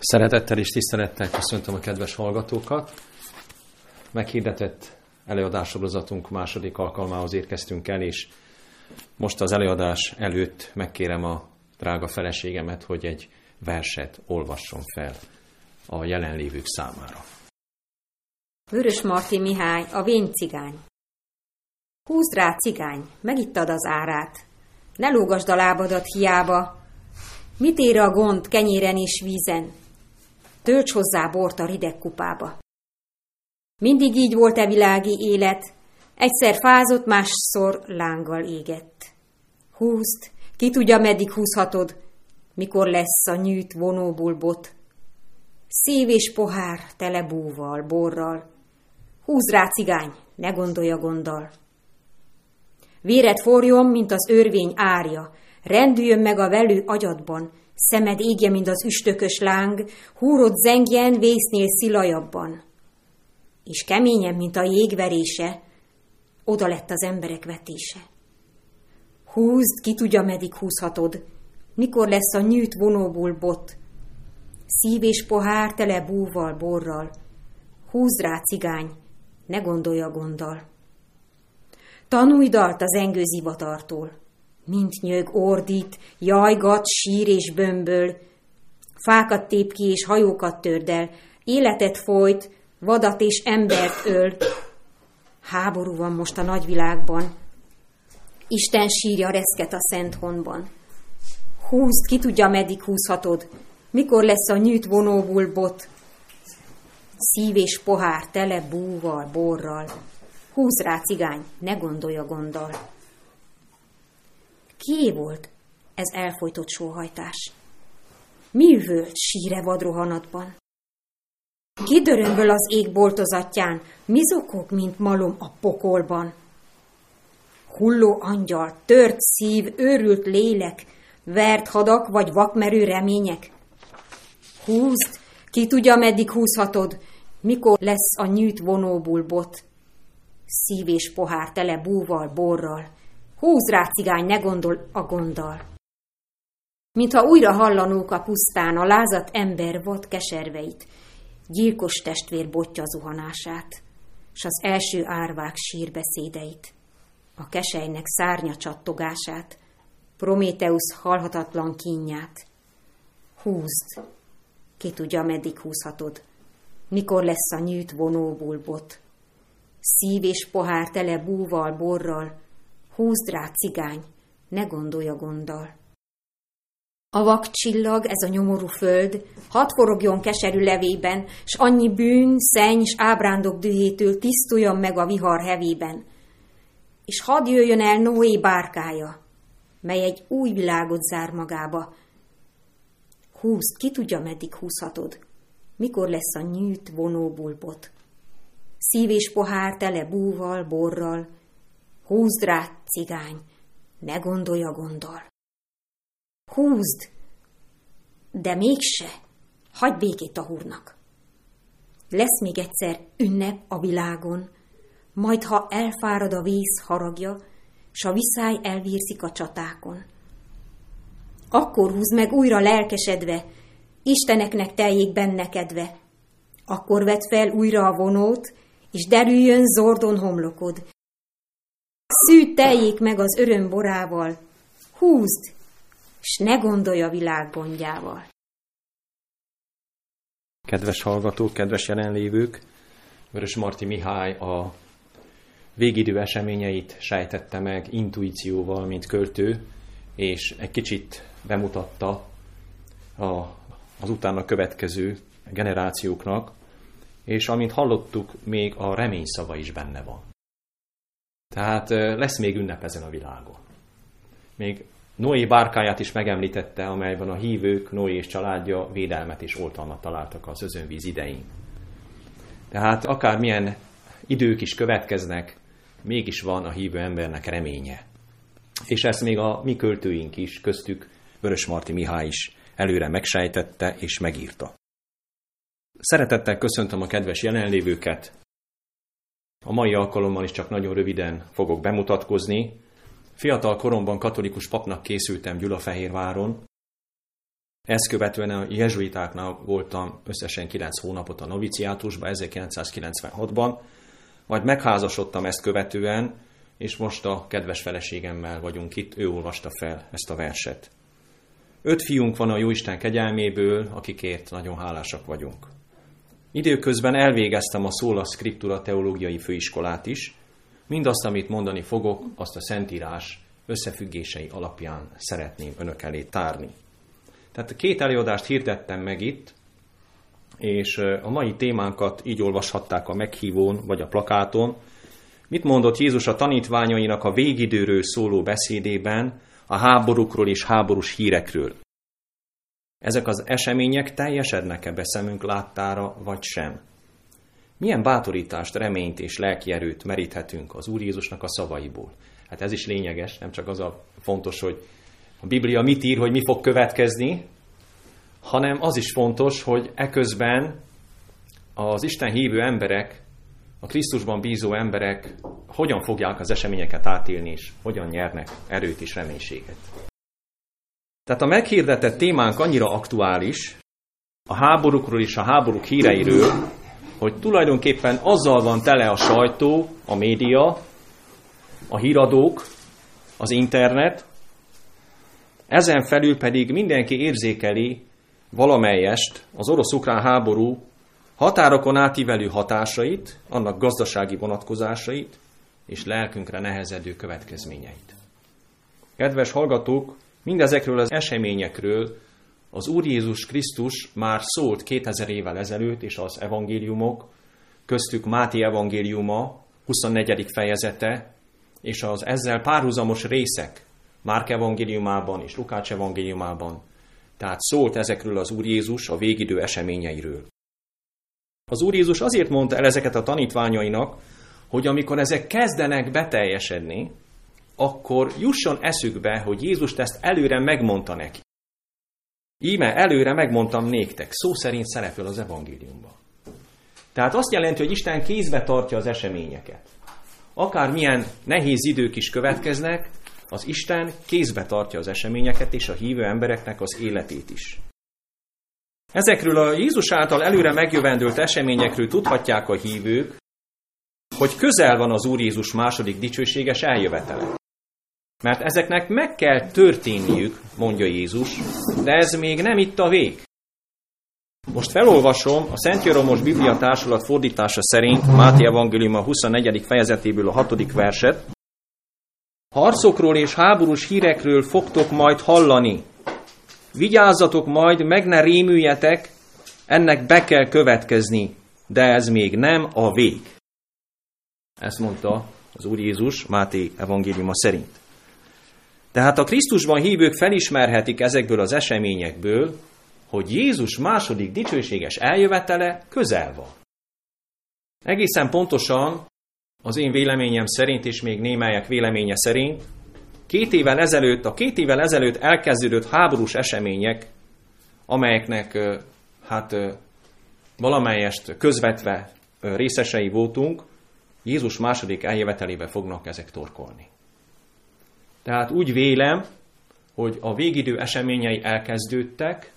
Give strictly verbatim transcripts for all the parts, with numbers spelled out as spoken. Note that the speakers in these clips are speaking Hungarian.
Szeretettel és tisztelettel köszöntöm a kedves hallgatókat. Meghirdetett előadássorozatunk második alkalmához érkeztünk el, és most az előadás előtt megkérem a drága feleségemet, hogy egy verset olvasson fel a jelenlévők számára. Vörösmarty Mihály, a vén cigány. Húzd rá, cigány, megittad az árát, ne lógasd a lábadat hiába. Mit ér a gond kenyéren és vízen? Tölts hozzá bort a rideg kupába. Mindig így volt-e világi élet, egyszer fázott, másszor lánggal égett. Húzd, ki tudja, meddig húzhatod, mikor lesz a nyűt vonóból bot. Szív és pohár tele búval, borral. Húzd rá, cigány, ne gondolj a gonddal. Véred forjon, mint az örvény árja, rendüljön meg a velő agyadban, szemed égje, mint az üstökös láng, húrod zengjen, vésznél szilajabban. És keményen, mint a jégverése, oda lett az emberek vetése. Húzd, ki tudja, meddig húzhatod, mikor lesz a nyűt vonóból bot. Szív és pohár tele búval, borral. Húzd rá, cigány, ne gondolj a gonddal. Tanulj dalt az engő zivatartól, mint nyög ordít, jajgat, sír és bömböl. Fákat tép ki és hajókat tördel, életet folyt, vadat és embert öl. Háború van most a nagyvilágban, Isten sírja reszket a szent honban. Húzd, ki tudja, meddig húzhatod, mikor lesz a nyűt vonóból bot. Szív és pohár tele búval, borral. Húzd rá, cigány, ne gondolj a gonddal. Kié volt ez elfojtott sóhajtás? Mi üvölt síre vadrohanatban? Ki dörömböl az ég boltozatján, mi zokog, mint malom a pokolban? Hulló angyal, tört szív, őrült lélek, vert hadak vagy vakmerő remények? Húzd, ki tudja, meddig húzhatod, mikor lesz a nyűt vonóból bot. Szív és pohár tele búval, borral. Húzd rá, cigány, ne gondol a gonddal. Mintha újra hallanók a pusztán a lázadt ember vad keserveit, gyilkos testvér botja zuhanását, s az első árvák sírbeszédeit, a keselynek szárnya csattogását, Prométeusz halhatatlan kínját. Húzd, ki tudja, meddig húzhatod, mikor lesz a nyűt vonóból bot. Szív és pohár tele búval, borral. Húzd rá, cigány, ne gondolj a gonddal. A vak csillag, ez a nyomorú föld, hadd forogjon keserű levében, s annyi bűn, szenny s ábrándok dühétől tisztuljon meg a vihar hevében. És hadd jöjjön el Noé bárkája, mely egy új világot zár magába. Húzd, ki tudja, meddig húzhatod, mikor lesz a nyűt vonóból bot. Szív és pohár tele búval, borral. Húzd rá, cigány, ne gondolj a gonddal. Húzd, de mégse, hagyd békét a húrnak. Lesz még egyszer ünnep a világon, majd ha elfárad a vész haragja, s a viszály elvírszik a csatákon. Akkor húzd meg újra lelkesedve, isteneknek teljék benne kedve. Akkor vedd fel újra a vonót, és derüljön zordon homlokod. Szűd teljék meg az öröm borával, húzd, s ne gondolj a világ gondjával. Kedves hallgatók, kedves jelenlévők, Vörösmarty Mihály a végidő eseményeit sejtette meg intuícióval, mint költő, és egy kicsit bemutatta a, az utána következő generációknak, és amint hallottuk, még a remény szava is benne van. Tehát lesz még ünnep ezen a világon. Még Noé bárkáját is megemlítette, amelyben a hívők, Noé és családja védelmet és oltalmat találtak az özönvíz idején. Tehát akármilyen idők is következnek, mégis van a hívő embernek reménye. És ezt még a mi költőink is, köztük Vörösmarty Mihály is előre megsejtette és megírta. Szeretettel köszöntöm a kedves jelenlévőket. A mai alkalommal is csak nagyon röviden fogok bemutatkozni. Fiatal koromban katolikus papnak készültem Gyulafehérváron, Ezt követően a jezsuitáknál voltam összesen kilenc hónapot a noviciátusban, ezerkilencszázkilencvenhatban, majd megházasodtam ezt követően, és most a kedves feleségemmel vagyunk itt, ő olvasta fel ezt a verset. Öt fiunk van a Jóisten kegyelméből, akikért nagyon hálásak vagyunk. Időközben elvégeztem a Sola Scriptura teológiai főiskolát is, mindazt, amit mondani fogok, azt a Szentírás összefüggései alapján szeretném önök elé tárni. Tehát két előadást hirdettem meg itt, és a mai témánkat így olvashatták a meghívón vagy a plakáton. Mit mondott Jézus a tanítványainak a végidőről szóló beszédében, a háborúkról és háborús hírekről? Ezek az események teljesednek-e be szemünk láttára, vagy sem? Milyen bátorítást, reményt és lelki erőt meríthetünk az Úr Jézusnak a szavaiból? Hát ez is lényeges, nem csak az a fontos, hogy a Biblia mit ír, hogy mi fog következni, hanem az is fontos, hogy eközben az Isten hívő emberek, a Krisztusban bízó emberek hogyan fogják az eseményeket átélni, és hogyan nyernek erőt és reménységet. Tehát a meghirdetett témánk annyira aktuális, a háborúkról és a háborúk híreiről, hogy tulajdonképpen azzal van tele a sajtó, a média, a híradók, az internet, ezen felül pedig mindenki érzékeli valamelyest az orosz-ukrán háború határokon átívelő hatásait, annak gazdasági vonatkozásait és lelkünkre nehezedő következményeit. Kedves hallgatók, mindezekről az eseményekről az Úr Jézus Krisztus már szólt kétezer évvel ezelőtt, és az evangéliumok, köztük Máté evangéliuma, huszonnegyedik fejezete, és az ezzel párhuzamos részek Márk evangéliumában és Lukács evangéliumában, tehát szólt ezekről az Úr Jézus a végidő eseményeiről. Az Úr Jézus azért mondta el ezeket a tanítványainak, hogy amikor ezek kezdenek beteljesedni, akkor jusson eszükbe, hogy Jézus ezt előre megmondta neki. Íme előre megmondtam néktek, szó szerint szerepel az evangéliumban. Tehát azt jelenti, hogy Isten kézbe tartja az eseményeket. Akármilyen nehéz idők is következnek, az Isten kézbe tartja az eseményeket és a hívő embereknek az életét is. Ezekről a Jézus által előre megjövendőlt eseményekről tudhatják a hívők, hogy közel van az Úr Jézus második dicsőséges eljövetele. Mert ezeknek meg kell történniük, mondja Jézus, de ez még nem itt a vég. Most felolvasom a Szent Jeromos Biblia Társulat fordítása szerint Máté evangéliuma huszonnegyedik fejezetéből a hatodik verset. Harcokról és háborús hírekről fogtok majd hallani. Vigyázzatok majd, meg ne rémüljetek, ennek be kell következni, de ez még nem a vég. Ezt mondta az Úr Jézus Máté evangéliuma szerint. Tehát a Krisztusban hívők felismerhetik ezekből az eseményekből, hogy Jézus második dicsőséges eljövetele közel van. Egészen pontosan az én véleményem szerint, és még némelyek véleménye szerint, két évvel ezelőtt, a két évvel ezelőtt elkezdődött háborús események, amelyeknek hát valamelyest közvetve részesei voltunk, Jézus második eljövetelébe fognak ezek torkolni. Tehát úgy vélem, hogy a végidő eseményei elkezdődtek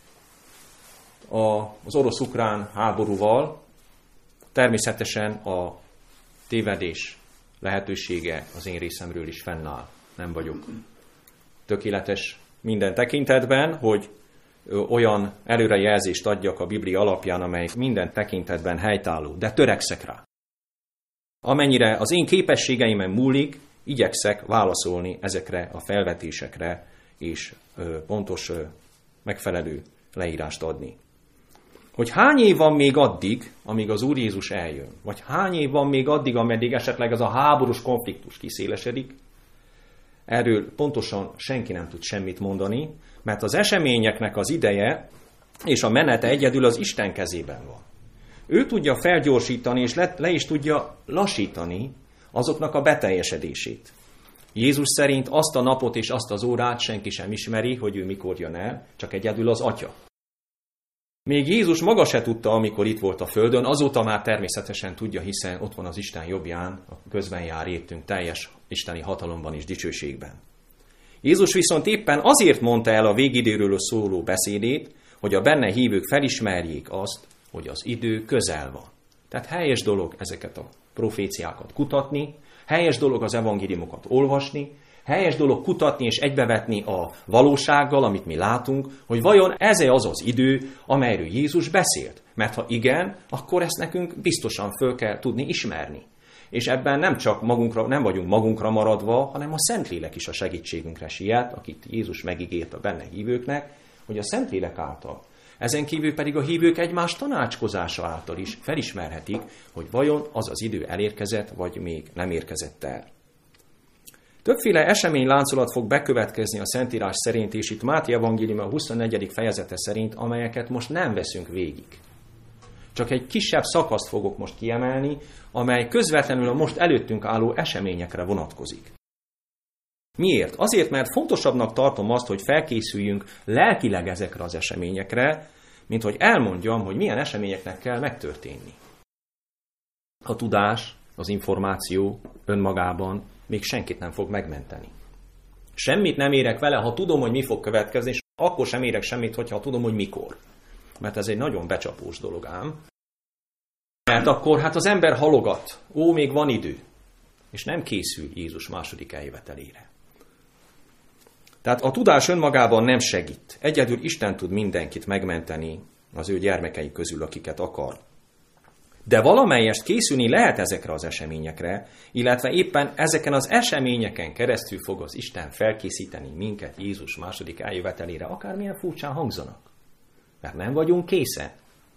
az orosz-ukrán háborúval, természetesen a tévedés lehetősége az én részemről is fennáll. Nem vagyok tökéletes minden tekintetben, hogy olyan előrejelzést adjak a Biblia alapján, amely minden tekintetben helytálló, de törekszek rá. Amennyire az én képességeimen múlik, igyekszek válaszolni ezekre a felvetésekre, és pontos, megfelelő leírást adni. Hogy hány év van még addig, amíg az Úr Jézus eljön? Vagy hány év van még addig, ameddig esetleg az a háborús konfliktus kiszélesedik? Erről pontosan senki nem tud semmit mondani, mert az eseményeknek az ideje és a menete egyedül az Isten kezében van. Ő tudja felgyorsítani, és le, le is tudja lassítani azoknak a beteljesedését. Jézus szerint azt a napot és azt az órát senki sem ismeri, hogy ő mikor jön el, csak egyedül az Atya. Még Jézus maga se tudta, amikor itt volt a földön, azóta már természetesen tudja, hiszen ott van az Isten jobbján, közben jár értünk teljes isteni hatalomban és dicsőségben. Jézus viszont éppen azért mondta el a végidőről szóló beszédét, hogy a benne hívők felismerjék azt, hogy az idő közel van. Tehát helyes dolog ezeket a proféciákat kutatni, helyes dolog az evangéliumokat olvasni, helyes dolog kutatni és egybevetni a valósággal, amit mi látunk, hogy vajon ez-e az az idő, amelyről Jézus beszélt. Mert ha igen, akkor ezt nekünk biztosan föl kell tudni ismerni. És ebben nem csak magunkra, nem vagyunk magunkra maradva, hanem a Szentlélek is a segítségünkre siet, akit Jézus megígért a benne hívőknek, hogy a Szentlélek által. Ezen kívül pedig a hívők egymás tanácskozása által is felismerhetik, hogy vajon az az idő elérkezett, vagy még nem érkezett el. Többféle eseményláncolat fog bekövetkezni a Szentírás szerint, és itt Máté evangéliuma a huszonnegyedik fejezete szerint, amelyeket most nem veszünk végig. Csak egy kisebb szakaszt fogok most kiemelni, amely közvetlenül a most előttünk álló eseményekre vonatkozik. Miért? Azért, mert fontosabbnak tartom azt, hogy felkészüljünk lelkileg ezekre az eseményekre, mint hogy elmondjam, hogy milyen eseményeknek kell megtörténni. A tudás, az információ önmagában még senkit nem fog megmenteni. Semmit nem érek vele, ha tudom, hogy mi fog következni, és akkor sem érek semmit, hogyha tudom, hogy mikor. Mert ez egy nagyon becsapós dolog ám. Mert akkor hát az ember halogat, ó, még van idő, és nem készül Jézus második eljövetelére. Tehát a tudás önmagában nem segít. Egyedül Isten tud mindenkit megmenteni az ő gyermekei közül, akiket akar. De valamelyest készülni lehet ezekre az eseményekre, illetve éppen ezeken az eseményeken keresztül fog az Isten felkészíteni minket Jézus második eljövetelére, akármilyen furcsán hangzanak. Mert nem vagyunk készen.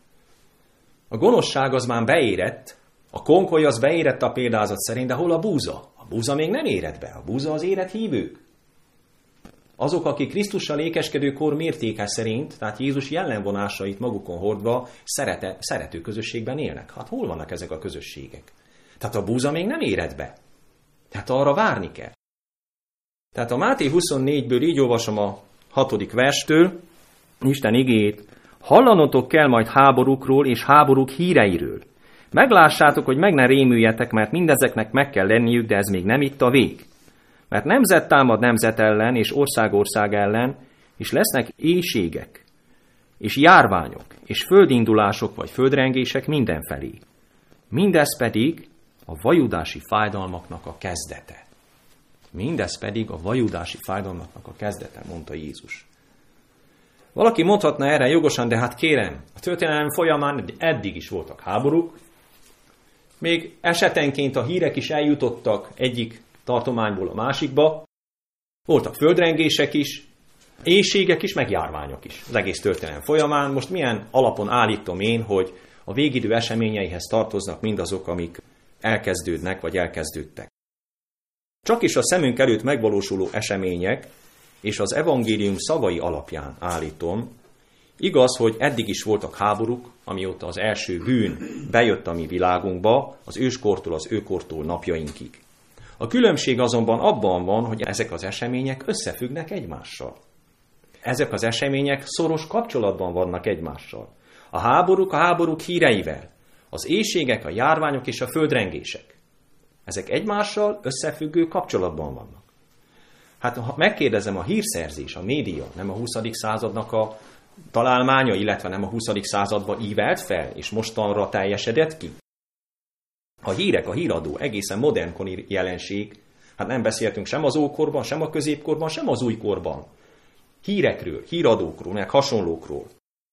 A gonoszság az már beérett, a konkoly az beérett a példázat szerint, de hol a búza? A búza még nem érett be, a búza az érett hívők. Azok, akik Krisztussal ékeskedő kor mértéke szerint, tehát Jézus jellemvonásait magukon hordva, szerete, szerető közösségben élnek. Hát hol vannak ezek a közösségek? Tehát a búza még nem érett be. Tehát arra várni kell. Tehát a Máté huszonnégyből így olvasom a hatodik verstől, Isten igéjét. Hallanotok kell majd háborúkról és háborúk híreiről. Meglássátok, hogy meg ne rémüljetek, mert mindezeknek meg kell lenniük, de ez még nem itt a vég. Mert nemzet támad nemzet ellen, és ország ország ellen, és lesznek éhségek, és járványok, és földindulások vagy földrengések mindenfelé. Mindez pedig a vajudási fájdalmaknak a kezdete. Mindez pedig a vajudási fájdalmaknak a kezdete, mondta Jézus. Valaki mondhatna erre jogosan, de hát kérem, a történelem folyamán eddig is voltak háborúk, még esetenként a hírek is eljutottak egyik tartományból a másikba, voltak földrengések is, éhségek is, meg járványok is az egész történelem folyamán. Most milyen alapon állítom én, hogy a végidő eseményeihez tartoznak mindazok, amik elkezdődnek, vagy elkezdődtek. Csak is a szemünk előtt megvalósuló események, és az evangélium szavai alapján állítom, igaz, hogy eddig is voltak háborúk, amióta az első bűn bejött a mi világunkba, az őskortól az őkortól napjainkig. A különbség azonban abban van, hogy ezek az események összefüggnek egymással. Ezek az események szoros kapcsolatban vannak egymással. A háborúk a háborúk híreivel, az éhségek, a járványok és a földrengések. Ezek egymással összefüggő kapcsolatban vannak. Hát ha megkérdezem, a hírszerzés, a média nem a huszadik századnak a találmánya, illetve nem a huszadik században ívelt fel, és mostanra teljesedett ki? A hírek, a híradó egészen modernkori jelenség, hát nem beszéltünk sem az ókorban, sem a középkorban, sem az újkorban. Hírekről, híradókról, meg hasonlókról.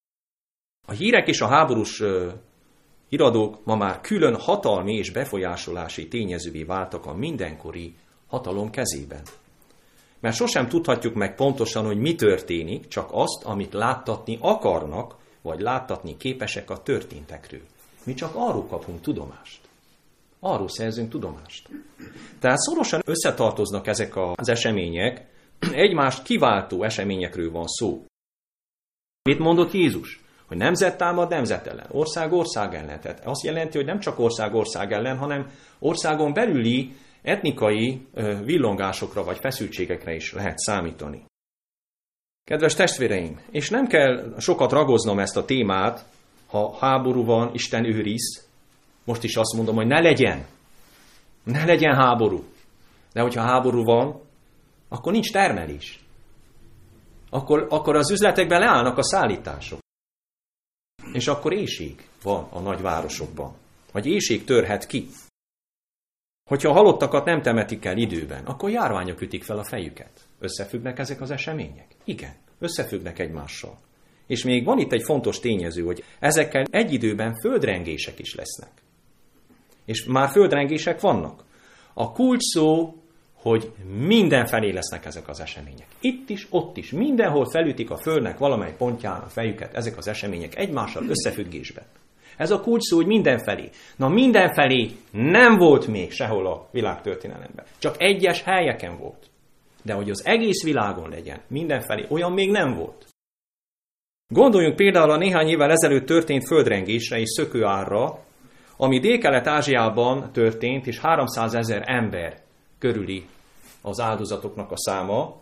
A hírek és a háborús uh, híradók ma már külön hatalmi és befolyásolási tényezővé váltak a mindenkori hatalom kezében. Mert sosem tudhatjuk meg pontosan, hogy mi történik, csak azt, amit láttatni akarnak, vagy láttatni képesek a történtekről. Mi csak arról kapunk tudomást. Arról szerzünk tudomást. Tehát szorosan összetartoznak ezek az események, egymást kiváltó eseményekről van szó. Mit mondott Jézus? Hogy nemzet támad nemzet ellen, ország ország ellen. Tehát azt jelenti, hogy nem csak ország ország ellen, hanem országon belüli etnikai villongásokra vagy feszültségekre is lehet számítani. Kedves testvéreim, és nem kell sokat ragoznom ezt a témát, ha háború van, Isten őriz. Most is azt mondom, hogy ne legyen. Ne legyen háború. De hogyha háború van, akkor nincs termelés. akkor, akkor az üzletekben leállnak a szállítások. És akkor éhség van a nagyvárosokban. Vagy éhség törhet ki. Hogyha a halottakat nem temetik el időben, akkor járványok ütik fel a fejüket. Összefüggnek ezek az események? Igen, összefüggnek egymással. És még van itt egy fontos tényező, hogy ezekkel egy időben földrengések is lesznek. És már földrengések vannak. A kulcs szó, hogy mindenfelé lesznek ezek az események. Itt is, ott is, mindenhol felütik a földnek valamely pontján a fejüket ezek az események egymással összefüggésben. Ez a kulcs szó, hogy mindenfelé. Na mindenfelé nem volt még sehol a világtörténelemben. Csak egyes helyeken volt. De hogy az egész világon legyen, mindenfelé, olyan még nem volt. Gondoljunk például a néhány évvel ezelőtt történt földrengésre és szökőárra, ami Délkelet-Ázsiában történt, és háromszázezer ember körüli az áldozatoknak a száma.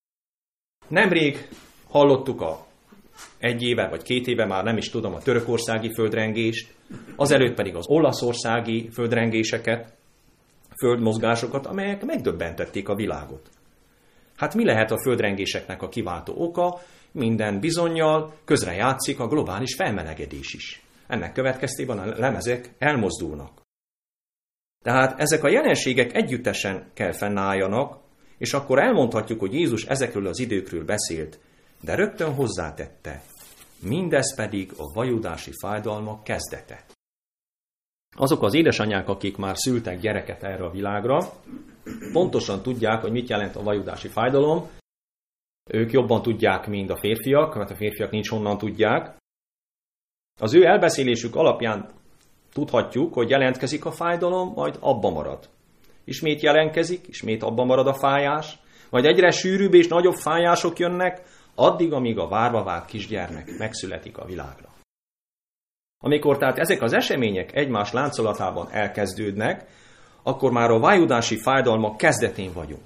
Nemrég hallottuk a egy éve vagy két éve, már nem is tudom, a törökországi földrengést, azelőtt pedig az olaszországi földrengéseket, földmozgásokat, amelyek megdöbbentették a világot. Hát mi lehet a földrengéseknek a kiváltó oka? Minden bizonnyal közrejátszik a globális felmelegedés is. Ennek következtében a lemezek elmozdulnak. Tehát ezek a jelenségek együttesen kell fennálljanak, és akkor elmondhatjuk, hogy Jézus ezekről az időkről beszélt, de rögtön hozzátette, mindez pedig a vajudási fájdalmak kezdete. Azok az édesanyák, akik már szültek gyereket erre a világra, pontosan tudják, hogy mit jelent a vajudási fájdalom. Ők jobban tudják, mint a férfiak, mert a férfiak nincs honnan tudják. Az ő elbeszélésük alapján tudhatjuk, hogy jelentkezik a fájdalom, majd abba marad. Ismét jelentkezik, ismét abba marad a fájás, majd egyre sűrűbb és nagyobb fájások jönnek, addig, amíg a várva várt kisgyermek megszületik a világra. Amikor tehát ezek az események egymás láncolatában elkezdődnek, akkor már a vajudási fájdalmak kezdetén vagyunk.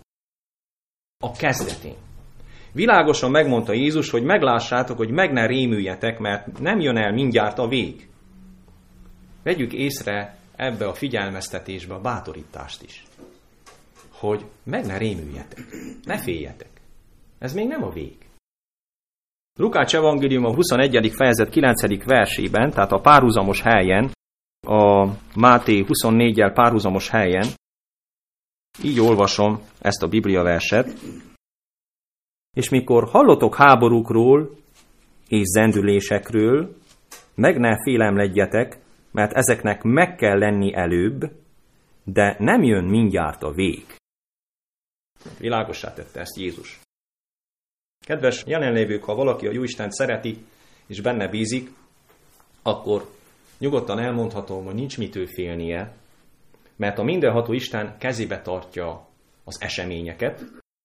A kezdetén. Világosan megmondta Jézus, hogy meglássátok, hogy meg ne rémüljetek, mert nem jön el mindjárt a vég. Vegyük észre ebbe a figyelmeztetésbe a bátorítást is. Hogy meg ne rémüljetek, ne féljetek. Ez még nem a vég. Lukács evangélium a huszonegyedik fejezet kilencedik versében, tehát a párhuzamos helyen, a Máté huszonnégyel párhuzamos helyen, így olvasom ezt a Biblia verset, és mikor hallotok háborúkról és zendülésekről, meg ne félemledjetek, mert ezeknek meg kell lenni előbb, de nem jön mindjárt a vég. Világossá tette ezt Jézus. Kedves jelenlévők, ha valaki a Jóistent szereti, és benne bízik, akkor nyugodtan elmondhatom, hogy nincs mitől félnie, mert a mindenható Isten kezébe tartja az eseményeket,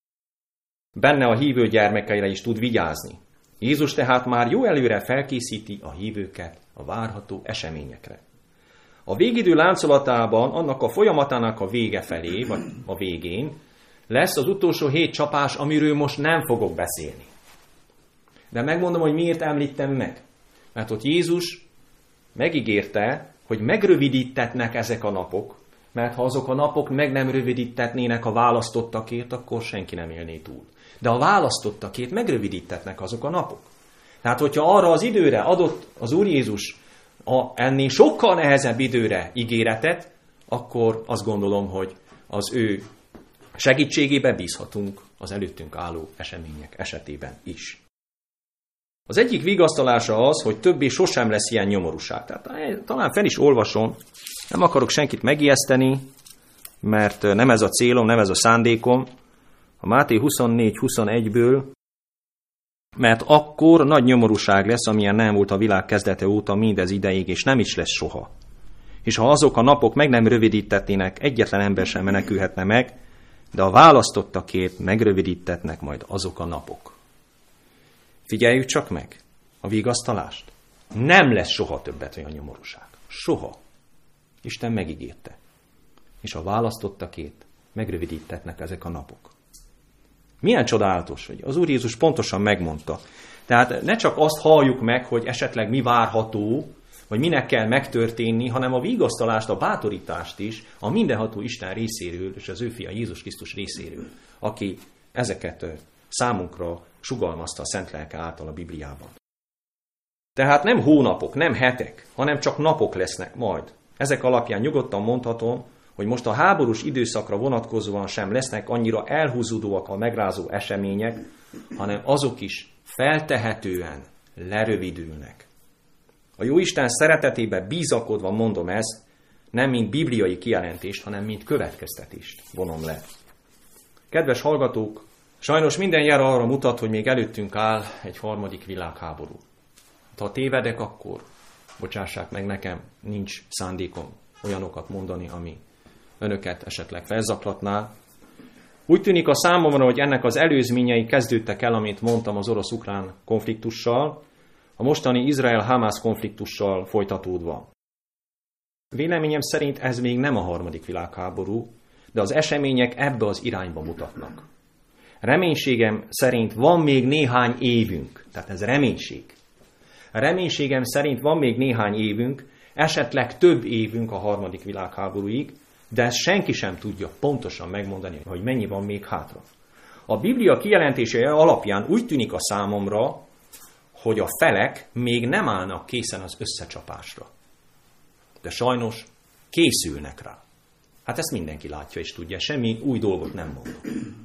benne a hívő gyermekeire is tud vigyázni. Jézus tehát már jó előre felkészíti a hívőket a várható eseményekre. A végidő láncolatában, annak a folyamatának a vége felé, vagy a végén, lesz az utolsó hét csapás, amiről most nem fogok beszélni. De megmondom, hogy miért említem meg. Mert ott Jézus megígérte, hogy megrövidítetnek ezek a napok, mert ha azok a napok meg nem rövidítetnének a választottakért, akkor senki nem élné túl. De a választottakért megrövidítetnek azok a napok. Tehát, hogyha arra az időre adott az Úr Jézus a ennél sokkal nehezebb időre ígéretet, akkor azt gondolom, hogy az ő segítségébe bízhatunk az előttünk álló események esetében is. Az egyik vigasztalása az, hogy többé sosem lesz ilyen nyomorúság. Tehát talán fel is olvasom, nem akarok senkit megijeszteni, mert nem ez a célom, nem ez a szándékom. A Máté huszonnégy huszonegyből, mert akkor nagy nyomorúság lesz, amilyen nem volt a világ kezdete óta mindez ideig, és nem is lesz soha. És ha azok a napok meg nem rövidítetnének, egyetlen ember sem menekülhetne meg, de a választottakért megrövidítetnek majd azok a napok. Figyeljük csak meg a vigasztalást. Nem lesz soha többet olyan nyomorúság. Soha. Isten megígérte. És a választottakért megrövidítetnek ezek a napok. Milyen csodálatos, hogy az Úr Jézus pontosan megmondta. Tehát ne csak azt halljuk meg, hogy esetleg mi várható, vagy minek kell megtörténni, hanem a vigasztalást, a bátorítást is a mindenható Isten részéről, és az ő fia Jézus Krisztus részéről, aki ezeket számunkra sugalmazta a Szent Lelke által a Bibliában. Tehát nem hónapok, nem hetek, hanem csak napok lesznek majd. Ezek alapján nyugodtan mondhatom, hogy most a háborús időszakra vonatkozóan sem lesznek annyira elhúzódóak a megrázó események, hanem azok is feltehetően lerövidülnek. A Jóisten szeretetébe bízakodva mondom ezt, nem mint bibliai kijelentést, hanem mint következtetést vonom le. Kedves hallgatók, sajnos minden jel arra mutat, hogy még előttünk áll egy harmadik világháború. Ha tévedek, akkor bocsássák meg nekem, nincs szándékom olyanokat mondani, ami önöket esetleg felzaklatná. Úgy tűnik a számomra, hogy ennek az előzményei kezdődtek el, amit mondtam, az orosz-ukrán konfliktussal, a mostani Izrael-Hamász konfliktussal folytatódva. Véleményem szerint ez még nem a harmadik világháború, de az események ebbe az irányba mutatnak. Reménységem szerint van még néhány évünk, tehát ez reménység. Reménységem szerint van még néhány évünk, esetleg több évünk a harmadik világháborúig, de ezt senki sem tudja pontosan megmondani, hogy mennyi van még hátra. A Biblia kijelentése alapján úgy tűnik a számomra, hogy a felek még nem állnak készen az összecsapásra. De sajnos készülnek rá. Hát ezt mindenki látja és tudja, semmi új dolgot nem mondok.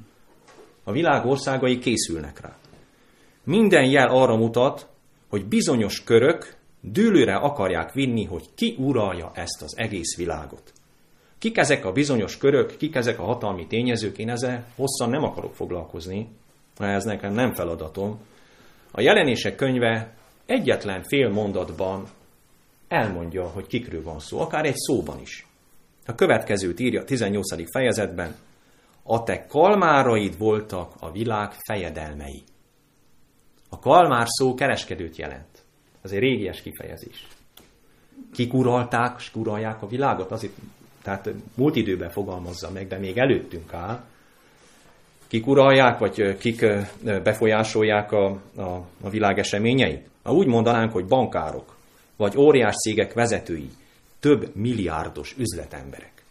A világ országai készülnek rá. Minden jel arra mutat, hogy bizonyos körök dűlőre akarják vinni, hogy ki uralja ezt az egész világot. Kik ezek a bizonyos körök, kik ezek a hatalmi tényezők, én ezzel hosszan nem akarok foglalkozni, mert ez nekem nem feladatom. A Jelenések könyve egyetlen fél mondatban elmondja, hogy kikről van szó, akár egy szóban is. A következőt írja a tizennyolcadik fejezetben: a te kalmáraid voltak a világ fejedelmei. A kalmár szó kereskedőt jelent. Ez egy régies kifejezés. Kik uralták, és uralják a világot? Azért, tehát múlt időben fogalmazza meg, de még előttünk áll. Kik uralják, vagy kik befolyásolják a, a, a világ eseményeit? Ha úgy mondanánk, hogy bankárok, vagy óriás cégek vezetői, több milliárdos üzletemberek.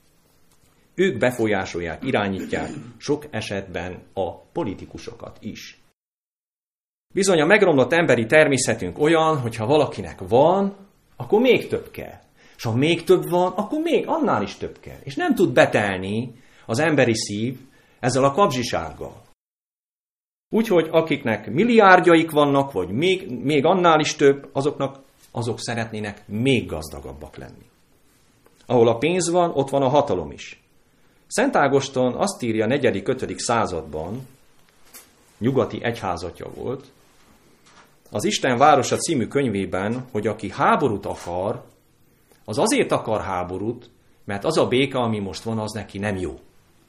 Ők befolyásolják, irányítják sok esetben a politikusokat is. Bizony a megromlott emberi természetünk olyan, hogyha valakinek van, akkor még több kell. És ha még több van, akkor még annál is több kell. És nem tud betelni az emberi szív ezzel a kapzsisággal. Úgyhogy akiknek milliárdjaik vannak, vagy még, még annál is több, azoknak azok szeretnének még gazdagabbak lenni. Ahol a pénz van, ott van a hatalom is. Szent Ágoston azt írja a negyedik-ötödik században, nyugati egyházatja volt, az Isten városa című könyvében, hogy aki háborút akar, az azért akar háborút, mert az a béke, ami most van, az neki nem jó.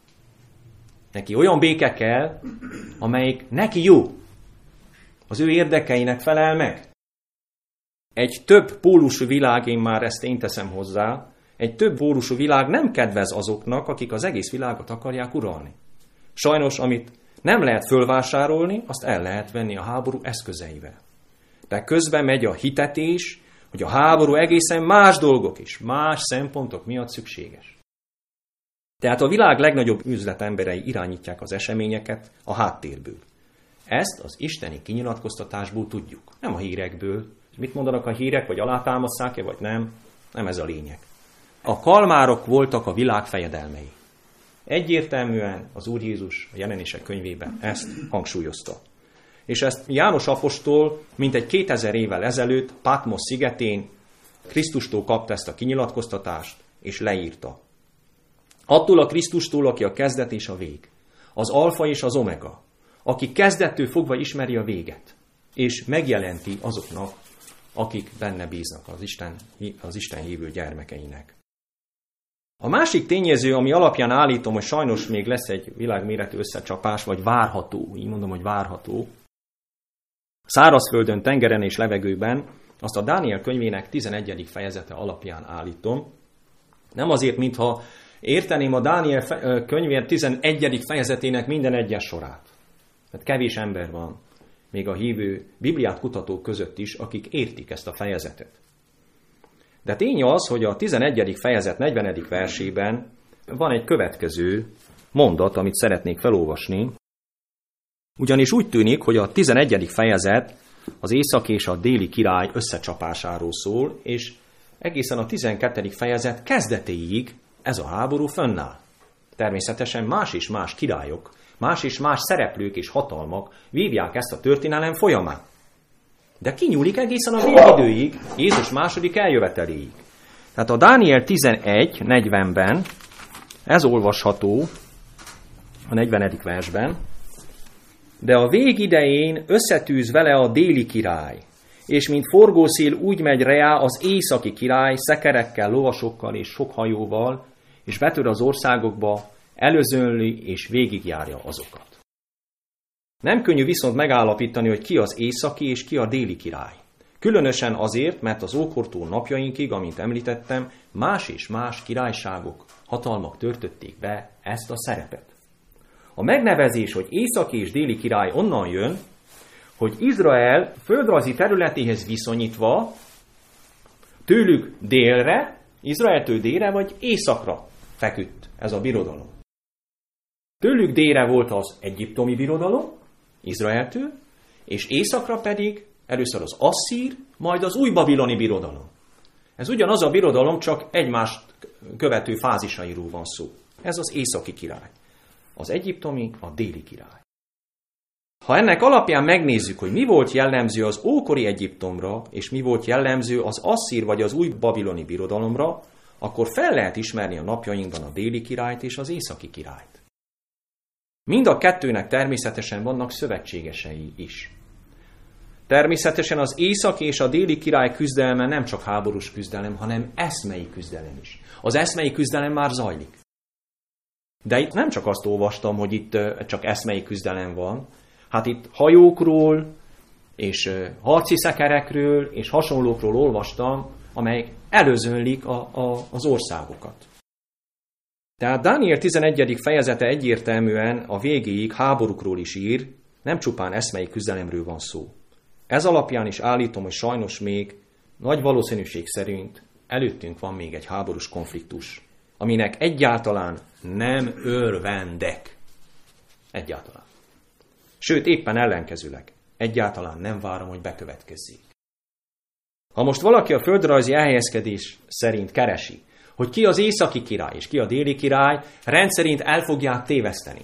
Neki olyan béke kell, amelyik neki jó. Az ő érdekeinek felel meg. Egy több pólusú világ, én már ezt én teszem hozzá, egy több pólusú világ nem kedvez azoknak, akik az egész világot akarják uralni. Sajnos, amit nem lehet fölvásárolni, azt el lehet venni a háború eszközeivel. De közben megy a hitetés, hogy a háború egészen más dolgok is, más szempontok miatt szükséges. Tehát a világ legnagyobb üzletemberei irányítják az eseményeket a háttérből. Ezt az isteni kinyilatkoztatásból tudjuk, nem a hírekből. Mit mondanak a hírek, vagy alátámasztják-e, vagy nem? Nem ez a lényeg. A kalmárok voltak a világ fejedelmei. Egyértelműen az Úr Jézus a Jelenések könyvében ezt hangsúlyozta. És ezt János apostol mintegy kétezer évvel ezelőtt Patmos szigetén Krisztustól kapta ezt a kinyilatkoztatást, és leírta. Attól a Krisztustól, aki a kezdet és a vég, az alfa és az omega, aki kezdettől fogva ismeri a véget, és megjelenti azoknak, akik benne bíznak, az Isten, az Isten hívő gyermekeinek. A másik tényező, ami alapján állítom, hogy sajnos még lesz egy világméretű összecsapás, vagy várható, így mondom, hogy várható, szárazföldön, tengeren és levegőben, azt a Dániel könyvének tizenegyedik fejezete alapján állítom. Nem azért, mintha érteném a Dániel könyvének tizenegyedik fejezetének minden egyes sorát. Mert kevés ember van, még a hívő Bibliát kutatók között is, akik értik ezt a fejezetet. De tény az, hogy a tizenegyedik fejezet negyvenedik versében van egy következő mondat, amit szeretnék felolvasni. Ugyanis úgy tűnik, hogy a tizenegyedik fejezet az északi és a déli király összecsapásáról szól, és egészen a tizenkettedik fejezet kezdetéig ez a háború fönnáll. Természetesen más és más királyok, más és más szereplők és hatalmak vívják ezt a történelem folyamán. De kinyúlik egészen a végidőig, Jézus második eljöveteléig. Tehát a Dániel tizenegy negyvenben ez olvasható a negyvenedik versben, de a vég idején összetűz vele a déli király, és mint forgószél úgy megy rá az északi király szekerekkel, lovasokkal és sok hajóval, és betör az országokba, előzönli és végigjárja azokat. Nem könnyű viszont megállapítani, hogy ki az északi és ki a déli király. Különösen azért, mert az ókortól napjainkig, amint említettem, más és más királyságok, hatalmak törtötték be ezt a szerepet. A megnevezés, hogy északi és déli király onnan jön, hogy Izrael földrajzi területéhez viszonyítva tőlük délre, Izraeltől délre vagy északra feküdt ez a birodalom. Tőlük délre volt az egyiptomi birodalom, Izraeltől, és északra pedig először az asszír, majd az új babiloni birodalom. Ez ugyanaz a birodalom, csak egymást követő fázisairól van szó. Ez az északi király. Az egyiptomi, a déli király. Ha ennek alapján megnézzük, hogy mi volt jellemző az ókori Egyiptomra, és mi volt jellemző az asszír vagy az új babiloni birodalomra, akkor fel lehet ismerni a napjainkban a déli királyt és az északi királyt. Mind a kettőnek természetesen vannak szövetségesei is. Természetesen az északi és a déli király küzdelme nem csak háborús küzdelem, hanem eszmei küzdelem is. Az eszmei küzdelem már zajlik. De itt nem csak azt olvastam, hogy itt csak eszmei küzdelem van, hát itt hajókról, és harci szekerekről, és hasonlókról olvastam, amelyek előzönlik a, a, az országokat. Tehát Dániel tizenegyedik fejezete egyértelműen a végéig háborúkról is ír, nem csupán eszmei küzdelemről van szó. Ez alapján is állítom, hogy sajnos még nagy valószínűség szerint előttünk van még egy háborús konfliktus, aminek egyáltalán nem örvendek. Egyáltalán. Sőt, éppen ellenkezőleg. Egyáltalán nem várom, hogy bekövetkezzék. Ha most valaki a földrajzi elhelyezkedés szerint keresi, hogy ki az északi király és ki a déli király, rendszerint el fogják téveszteni.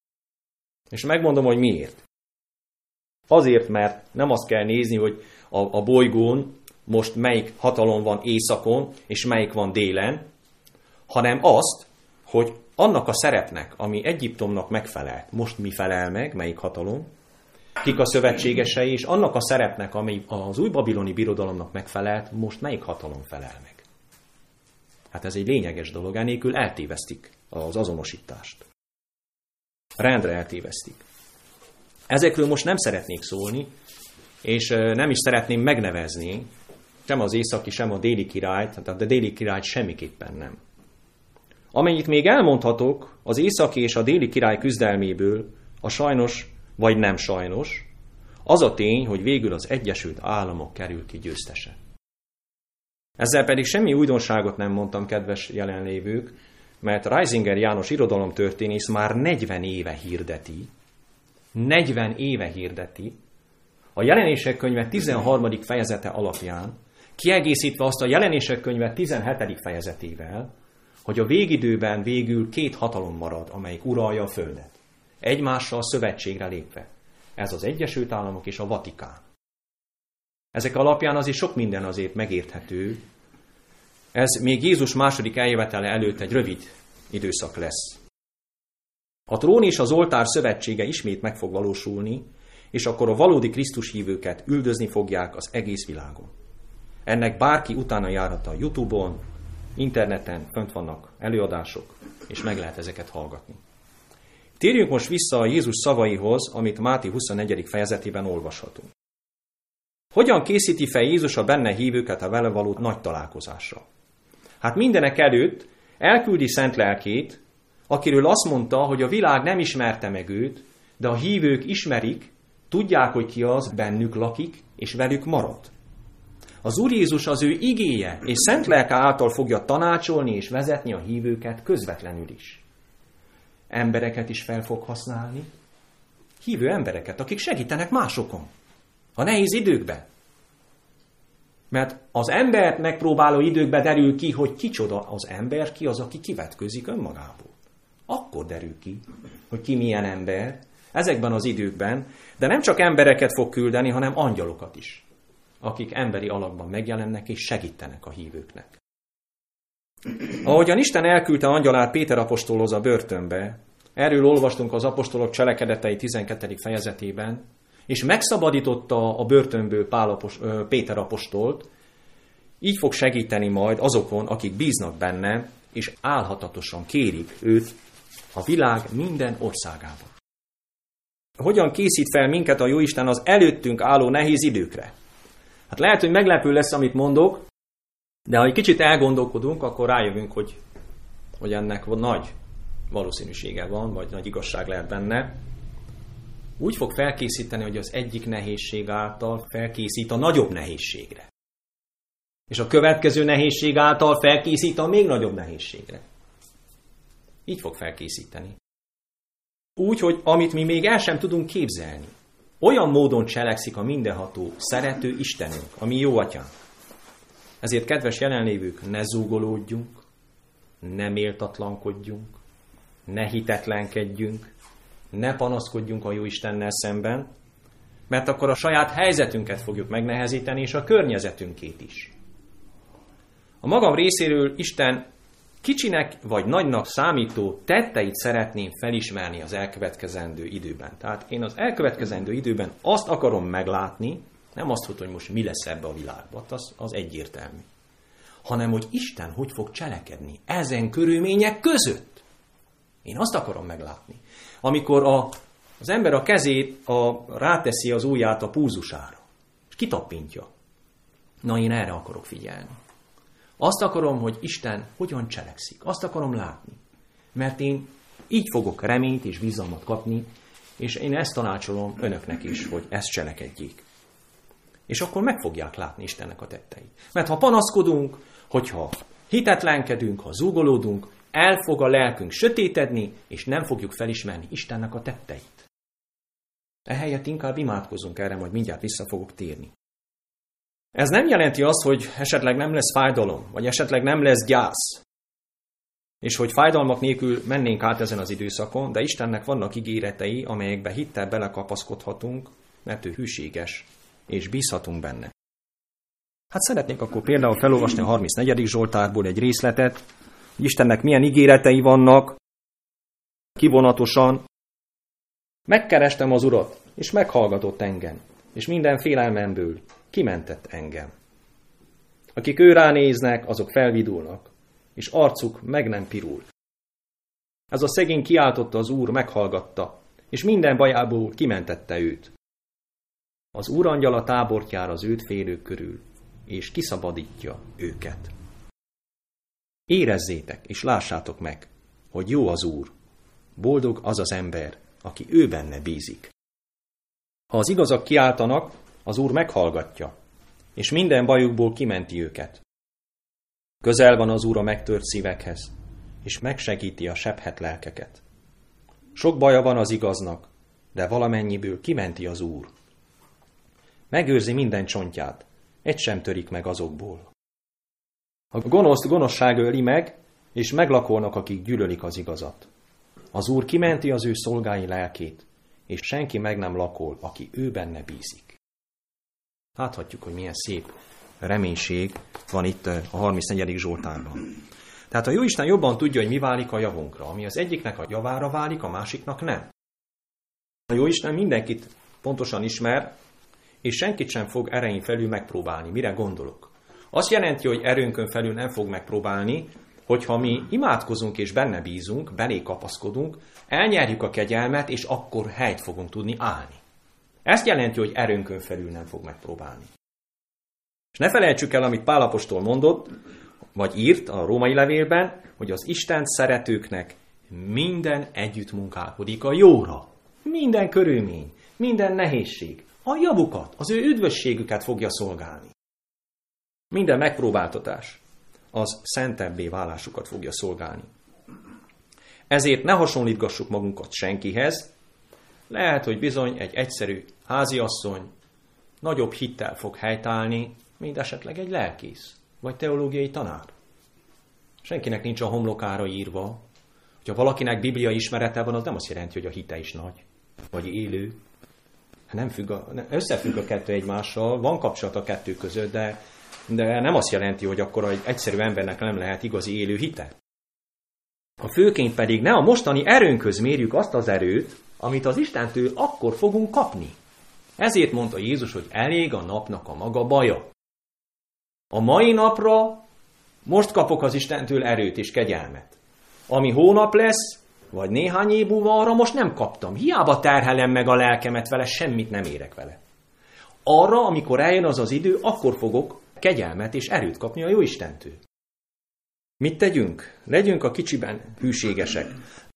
És megmondom, hogy miért. Azért, mert nem azt kell nézni, hogy a, a bolygón most melyik hatalom van északon, és melyik van délen, hanem azt, hogy annak a szerepnek, ami Egyiptomnak megfelelt, most mi felel meg, melyik hatalom, kik a szövetségesei, és annak a szerepnek, ami az új babiloni birodalomnak megfelelt, most melyik hatalom felel meg. Hát ez egy lényeges dolog, enélkül eltévesztik az azonosítást. Rendre eltévesztik. Ezekről most nem szeretnék szólni, és nem is szeretném megnevezni sem az északi, sem a déli királyt, tehát a déli királyt semmiképpen nem. Amennyit még elmondhatok az északi és a déli király küzdelméből, a sajnos vagy nem sajnos, az a tény, hogy végül az Egyesült Államok kerül ki győztese. Ezzel pedig semmi újdonságot nem mondtam, kedves jelenlévők, mert Reisinger János irodalomtörténész már negyven éve hirdeti, negyven éve hirdeti, a Jelenések könyve tizenharmadik fejezete alapján, kiegészítve azt a Jelenések könyve tizenhetedik fejezetével, hogy a végidőben végül két hatalom marad, amelyik uralja a földet. Egymással szövetségre lépve. Ez az Egyesült Államok és a Vatikán. Ezek alapján azért sok minden azért megérthető. Ez még Jézus második eljövetele előtt egy rövid időszak lesz. A trón és az oltár szövetsége ismét meg fog valósulni, és akkor a valódi Krisztus hívőket üldözni fogják az egész világon. Ennek bárki utána járhat a YouTube-on, interneten, fönt vannak előadások, és meg lehet ezeket hallgatni. Térjünk most vissza a Jézus szavaihoz, amit Máté huszonnegyedik fejezetében olvashatunk. Hogyan készíti fel Jézus a benne hívőket a vele való nagy találkozásra? Hát mindenek előtt elküldi szent lelkét, akiről azt mondta, hogy a világ nem ismerte meg őt, de a hívők ismerik, tudják, hogy ki az, bennük lakik, és velük marad. Az Úr Jézus az ő igéje és szent lelke által fogja tanácsolni és vezetni a hívőket közvetlenül is. Embereket is fel fog használni, hívő embereket, akik segítenek másokon. A nehéz időkben. Mert az embert megpróbáló időkben derül ki, hogy kicsoda az ember, ki az, aki kivetkőzik önmagából. Akkor derül ki, hogy ki milyen ember ezekben az időkben, de nem csak embereket fog küldeni, hanem angyalokat is, akik emberi alakban megjelennek és segítenek a hívőknek. Ahogyan Isten elküldte angyalát Péter apostolhoz a börtönbe, erről olvastunk az apostolok cselekedetei tizenkettedik fejezetében, és megszabadította a börtönből Pál apos, Péter apostolt, így fog segíteni majd azokon, akik bíznak benne, és álhatatosan kérik őt a világ minden országában. Hogyan készít fel minket a Jóisten az előttünk álló nehéz időkre? Hát lehet, hogy meglepő lesz, amit mondok, de ha egy kicsit elgondolkodunk, akkor rájövünk, hogy, hogy ennek nagy valószínűsége van, vagy nagy igazság lehet benne. Úgy fog felkészíteni, hogy az egyik nehézség által felkészít a nagyobb nehézségre. És a következő nehézség által felkészít a még nagyobb nehézségre. Így fog felkészíteni. Úgy, hogy amit mi még el sem tudunk képzelni, olyan módon cselekszik a mindenható, szerető Istenünk, a mi jó atyánk. Ezért, kedves jelenlévők, ne zúgolódjunk, ne méltatlankodjunk, ne hitetlenkedjünk, ne panaszkodjunk a jó Istennel szemben, mert akkor a saját helyzetünket fogjuk megnehezíteni, és a környezetünkét is. A magam részéről Isten kicsinek vagy nagynak számító tetteit szeretném felismerni az elkövetkezendő időben. Tehát én az elkövetkezendő időben azt akarom meglátni, nem azt, hogy most mi lesz ebbe a világban, az, az egyértelmű. Hanem, hogy Isten hogy fog cselekedni ezen körülmények között. Én azt akarom meglátni. Amikor a, az ember a kezét a, ráteszi az ujját a púzusára, és kitapintja. Na, én erre akarok figyelni. Azt akarom, hogy Isten hogyan cselekszik. Azt akarom látni. Mert én így fogok reményt és bizalmat kapni, és én ezt tanácsolom önöknek is, hogy ezt cselekedjék. És akkor meg fogják látni Istennek a tetteit. Mert ha panaszkodunk, hogyha hitetlenkedünk, ha zúgolódunk, el fog a lelkünk sötétedni, és nem fogjuk felismerni Istennek a tetteit. Ehelyett inkább imádkozunk, erre majd mindjárt vissza fogok térni. Ez nem jelenti azt, hogy esetleg nem lesz fájdalom, vagy esetleg nem lesz gyász, és hogy fájdalmak nélkül mennénk át ezen az időszakon, de Istennek vannak ígéretei, amelyekbe hittel belekapaszkodhatunk, mert ő hűséges, és bízhatunk benne. Hát szeretnék akkor például felolvasni a harmincnegyedik Zsoltárból egy részletet, hogy Istennek milyen ígéretei vannak, kivonatosan. Megkerestem az Urat, és meghallgatott engem, és minden félelmemből kimentett engem. Akik ő ránéznek, azok felvidulnak, és arcuk meg nem pirul. Ez a szegény kiáltotta az Úr, meghallgatta, és minden bajából kimentette őt. Az Úr angyala tábort jár az őt félők körül, és kiszabadítja őket. Érezzétek, és lássátok meg, hogy jó az Úr, boldog az az ember, aki ő benne bízik. Ha az igazak kiáltanak, az Úr meghallgatja, és minden bajukból kimenti őket. Közel van az Úr a megtört szívekhez, és megsegíti a sebhet lelkeket. Sok baja van az igaznak, de valamennyiből kimenti az Úr. Megőrzi minden csontját, egy sem törik meg azokból. A gonoszt gonoszság öli meg, és meglakolnak, akik gyűlölik az igazat. Az Úr kimenti az ő szolgái lelkét, és senki meg nem lakol, aki ő benne bízik. Láthatjuk, hogy milyen szép reménység van itt a harmincnegyedik Zsoltárban. Tehát a Jóisten jobban tudja, hogy mi válik a javunkra, ami az egyiknek a javára válik, a másiknak nem. A Jóisten mindenkit pontosan ismer, és senkit sem fog erein felül megpróbálni. Mire gondolok? Azt jelenti, hogy erőnkön felül nem fog megpróbálni, hogyha mi imádkozunk és benne bízunk, belé kapaszkodunk, elnyerjük a kegyelmet, és akkor helyt fogunk tudni állni. Ezt jelenti, hogy erőnkön felül nem fog megpróbálni. És ne felejtsük el, amit Pál apostol mondott, vagy írt a római levélben, hogy az Istent szeretőknek minden együtt munkálkodik a jóra. Minden körülmény, minden nehézség, a javukat, az ő üdvösségüket fogja szolgálni. Minden megpróbáltatás az szentebbé válásukat fogja szolgálni. Ezért ne hasonlítgassuk magunkat senkihez, lehet, hogy bizony egy egyszerű háziasszony nagyobb hittel fog helytállni, mint esetleg egy lelkész, vagy teológiai tanár. Senkinek nincs a homlokára írva. Ha valakinek biblia ismerete van, az nem azt jelenti, hogy a hite is nagy, vagy élő. Nem függ a, összefügg a kettő egymással, van kapcsolat a kettő között, de, de nem azt jelenti, hogy akkor egy egyszerű embernek nem lehet igazi élő hite. A főként pedig ne a mostani erőnkhöz mérjük azt az erőt, amit az Istentől akkor fogunk kapni. Ezért mondta Jézus, hogy elég a napnak a maga baja. A mai napra most kapok az Istentől erőt és kegyelmet. Ami hónap lesz, vagy néhány év múlva, arra most nem kaptam. Hiába terhelem meg a lelkemet vele, semmit nem érek vele. Arra, amikor eljön az az idő, akkor fogok kegyelmet és erőt kapni a Jóistentől. Mit tegyünk? Legyünk a kicsiben hűségesek.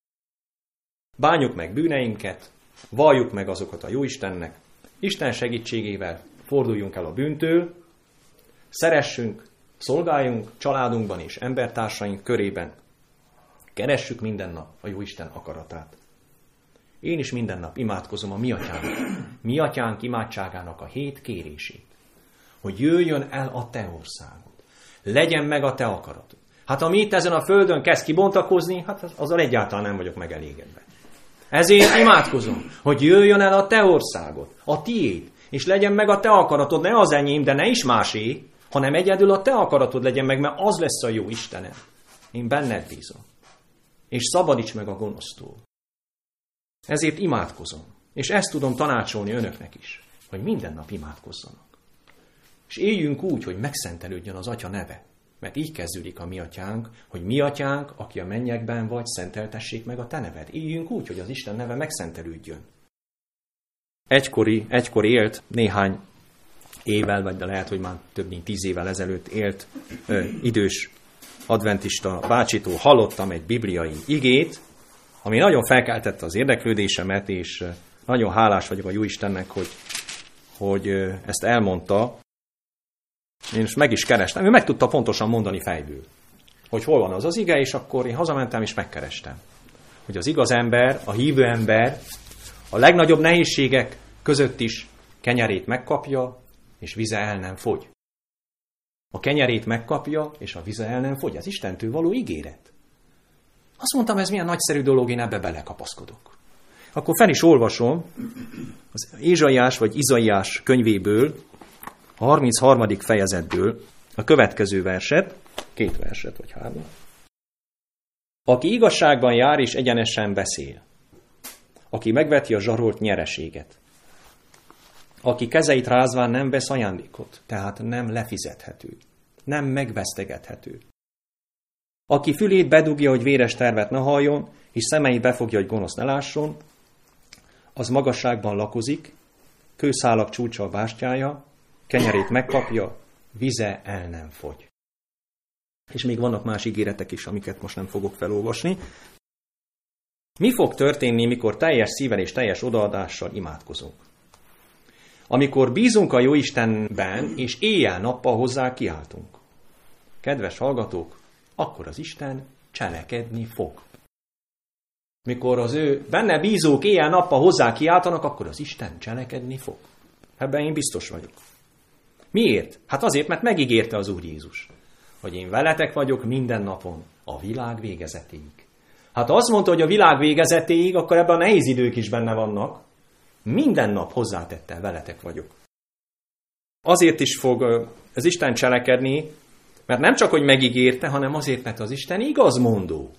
Bánjuk meg bűneinket, valljuk meg azokat a Jóistennek, Isten segítségével forduljunk el a bűntől, szeressünk, szolgáljunk családunkban és embertársaink körében, keressük minden nap a Jóisten akaratát. Én is minden nap imádkozom a mi atyánk, mi atyánk imádságának a hét kérését, hogy jöjjön el a te országod, legyen meg a te akaratod. Hát ami itt ezen a földön kezd kibontakozni, hát azzal egyáltalán nem vagyok megelégedve. Ezért imádkozom, hogy jöjjön el a te országod, a tiéd, és legyen meg a te akaratod, ne az enyém, de ne is másé, hanem egyedül a te akaratod legyen meg, mert az lesz a jó Istenem. Én benned bízom. És szabadíts meg a gonosztól. Ezért imádkozom. És ezt tudom tanácsolni önöknek is, hogy minden nap imádkozzanak. És éljünk úgy, hogy megszentelődjön az Atya neve. Mert így kezdődik a mi atyánk, hogy mi atyánk, aki a mennyekben vagy, szenteltessék meg a te neved. Éljünk úgy, hogy az Isten neve megszentelődjön. Egykori, egykor élt néhány évvel, vagy de lehet, hogy már több mint tíz évvel ezelőtt élt ö, idős adventista bácsitól hallottam egy bibliai igét, ami nagyon felkeltette az érdeklődésemet, és nagyon hálás vagyok a Jóistennek, hogy, hogy ezt elmondta. Én most meg is kerestem, ő meg tudta pontosan mondani fejből, hogy hol van az az ige, és akkor én hazamentem és megkerestem. Hogy az igaz ember, a hívő ember a legnagyobb nehézségek között is kenyerét megkapja, és vize el nem fogy. A kenyerét megkapja, és a vize el nem fogy. Ez Istentől való ígéret. Azt mondtam, ez milyen nagyszerű dolog, én ebbe belekapaszkodok. Akkor fel is olvasom az Ézsaiás vagy Izaiás könyvéből, a harmincharmadik fejezetből a következő verset, két verset vagy három. Aki igazságban jár és egyenesen beszél, aki megveti a zsarolt nyereséget, aki kezeit rázván nem vesz ajándékot, tehát nem lefizethető, nem megvesztegethető. Aki fülét bedugja, hogy véres tervet ne halljon, és szemeit befogja, hogy gonosz ne lásson, az magasságban lakozik, kőszálak csúcsa a bástyája, kenyerét megkapja, vize el nem fogy. És még vannak más ígéretek is, amiket most nem fogok felolvasni. Mi fog történni, mikor teljes szívvel és teljes odaadással imádkozunk? Amikor bízunk a Jóistenben, és éjjel-nappal hozzá kiáltunk. Kedves hallgatók, akkor az Isten cselekedni fog. Mikor az ő benne bízók éjjel-nappal hozzá kiáltanak, akkor az Isten cselekedni fog. Ebben én biztos vagyok. Miért? Hát azért, mert megígérte az Úr Jézus, hogy én veletek vagyok minden napon, a világ végezetéig. Hát azt mondta, hogy a világ végezetéig, akkor ebben a nehéz idők is benne vannak. Minden nap hozzátette, veletek vagyok. Azért is fog az Isten cselekedni, mert nem csak, hogy megígérte, hanem azért, mert az Isten igazmondó.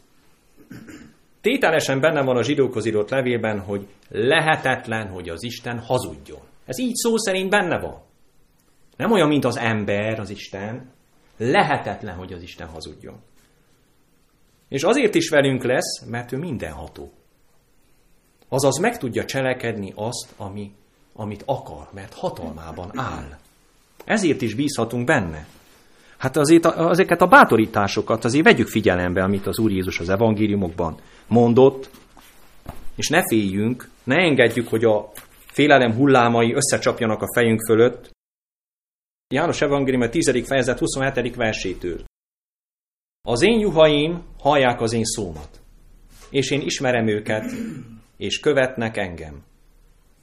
Tételesen benne van a zsidókhoz írott levélben, hogy lehetetlen, hogy az Isten hazudjon. Ez így szó szerint benne van. Nem olyan, mint az ember, az Isten. Lehetetlen, hogy az Isten hazudjon. És azért is velünk lesz, mert ő mindenható. Azaz meg tudja cselekedni azt, ami, amit akar, mert hatalmában áll. Ezért is bízhatunk benne. Hát azért a, ezeket a bátorításokat azért vegyük figyelembe, amit az Úr Jézus az evangéliumokban mondott, és ne féljünk, ne engedjük, hogy a félelem hullámai összecsapjanak a fejünk fölött. János evangélium a tizedik fejezet huszonhetedik versétől. Az én juhaim hallják az én szómat, és én ismerem őket, és követnek engem.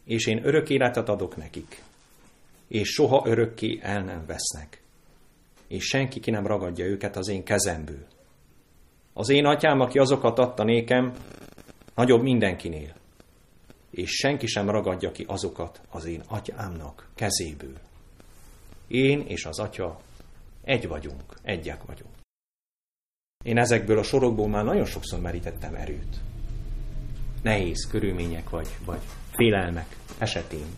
és én örök életet adok nekik, és soha örökké el nem vesznek, és senki ki nem ragadja őket az én kezemből. Az én atyám, aki azokat adta nékem, nagyobb mindenkinél, és senki sem ragadja ki azokat az én atyámnak kezéből. Én és az atya egy vagyunk, egyek vagyunk. Én ezekből a sorokból már nagyon sokszor merítettem erőt. Nehéz körülmények vagy, vagy félelmek esetén.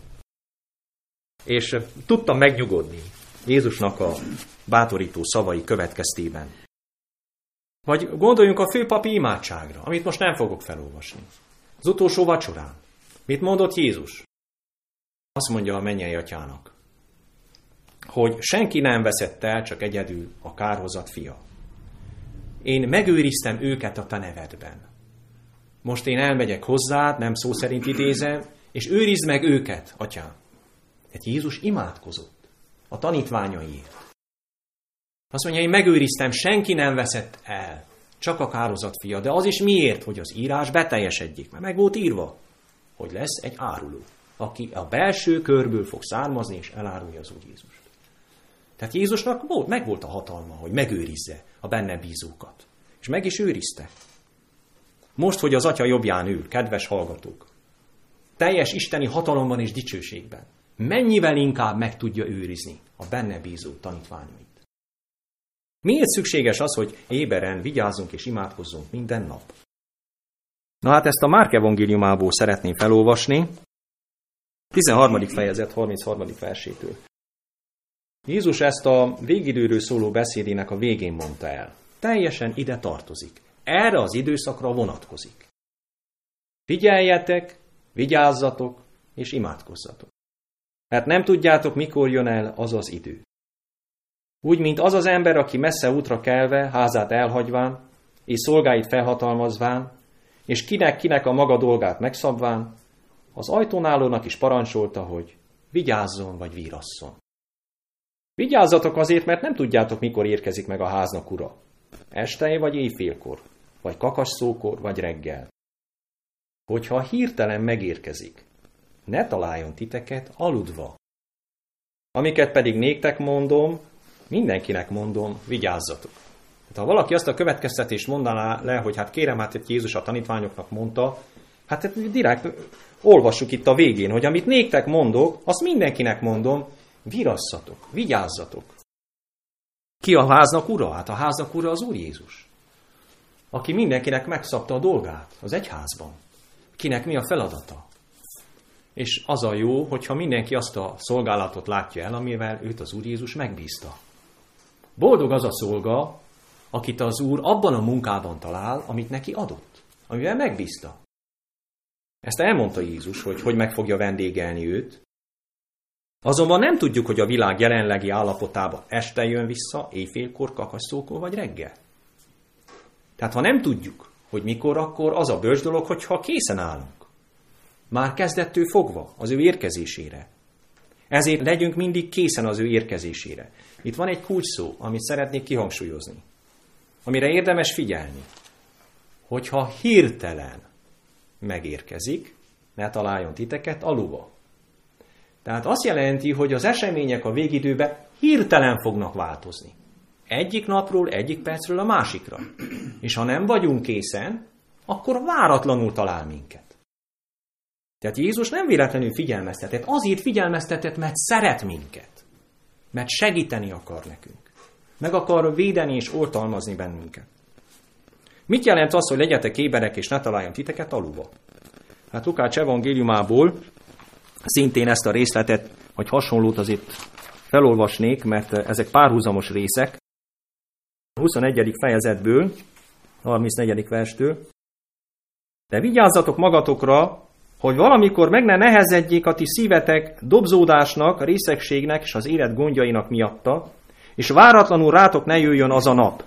És tudtam megnyugodni Jézusnak a bátorító szavai következtében. Vagy gondoljunk a főpapi imádságra, amit most nem fogok felolvasni. Az utolsó vacsorán. Mit mondott Jézus? Azt mondja a mennyei atyának, hogy senki nem veszett el, csak egyedül a kárhozat fia. Én megőriztem őket a te nevedben. Most én elmegyek hozzád, nem szó szerint idézem, és őrizd meg őket, atyám. Tehát Jézus imádkozott a tanítványaiért. Azt mondja, én megőriztem, senki nem veszett el, csak a kárhozat fia. De az is miért, hogy az írás beteljesedjék, mert meg volt írva, hogy lesz egy áruló, aki a belső körből fog származni, és elárulja az Úr Jézust. Tehát Jézusnak volt, meg volt a hatalma, hogy megőrizze a benne bízókat. És meg is őrizte. Most, hogy az atya jobbján ül, kedves hallgatók, teljes isteni hatalomban és dicsőségben, mennyivel inkább meg tudja őrizni a benne bízó tanítványait. Miért szükséges az, hogy éberen vigyázzunk és imádkozzunk minden nap? Na hát ezt a Márk evangéliumából szeretném felolvasni, tizenharmadik fejezet harmincharmadik versétől. Jézus ezt a végidőről szóló beszédének a végén mondta el. Teljesen ide tartozik. Erre az időszakra vonatkozik. Figyeljetek, vigyázzatok és imádkozzatok. Mert nem tudjátok, mikor jön el az az idő. Úgy, mint az az ember, aki messze útra kelve, házát elhagyván, és szolgáit felhatalmazván, és kinek-kinek a maga dolgát megszabván, az ajtónálónak is parancsolta, hogy vigyázzon vagy vírasszon. Vigyázzatok azért, mert nem tudjátok, mikor érkezik meg a háznak ura. Este vagy éjfélkor, vagy kakasszókor, vagy reggel. Hogyha hirtelen megérkezik, ne találjon titeket aludva. Amiket pedig néktek mondom, mindenkinek mondom, vigyázzatok. Hát, ha valaki azt a következtetést mondaná le, hogy hát kérem, hát itt Jézus a tanítványoknak mondta, hát direkt olvassuk itt a végén, hogy amit néktek mondok, azt mindenkinek mondom, virasszatok, vigyázzatok. Ki a háznak ura? Hát a háznak ura az Úr Jézus, aki mindenkinek megszabta a dolgát az egyházban. Kinek mi a feladata? És az a jó, hogyha mindenki azt a szolgálatot látja el, amivel őt az Úr Jézus megbízta. Boldog az a szolga, akit az Úr abban a munkában talál, amit neki adott, amivel megbízta. Ezt elmondta Jézus, hogy hogy meg fogja vendégelni őt. Azonban nem tudjuk, hogy a világ jelenlegi állapotában este jön vissza, éjfélkor, kakasszókor vagy reggel. Tehát ha nem tudjuk, hogy mikor, akkor az a bölcs dolog, hogyha készen állunk. Már kezdettől fogva az ő érkezésére. Ezért legyünk mindig készen az ő érkezésére. Itt van egy kulcsszó, amit szeretnék kihangsúlyozni, amire érdemes figyelni. Hogyha hirtelen megérkezik, ne találjon titeket aludva. Tehát azt jelenti, hogy az események a végidőben hirtelen fognak változni. Egyik napról, egyik percről a másikra. És ha nem vagyunk készen, akkor váratlanul talál minket. Tehát Jézus nem véletlenül figyelmeztetett, azért figyelmeztetett, mert szeret minket. Mert segíteni akar nekünk. Meg akar védeni és oltalmazni bennünket. Mit jelent az, hogy legyetek éberek és ne találjon titeket aludva? Hát Lukács evangéliumából szintén ezt a részletet, vagy hasonlót azért felolvasnék, mert ezek párhuzamos részek. A huszonegyedik fejezetből, harmincnegyedik verstől. De vigyázzatok magatokra, hogy valamikor meg ne nehezedjék a ti szívetek dobzódásnak, a részegségnek és az élet gondjainak miatta, és váratlanul rátok ne jöjjön az a nap.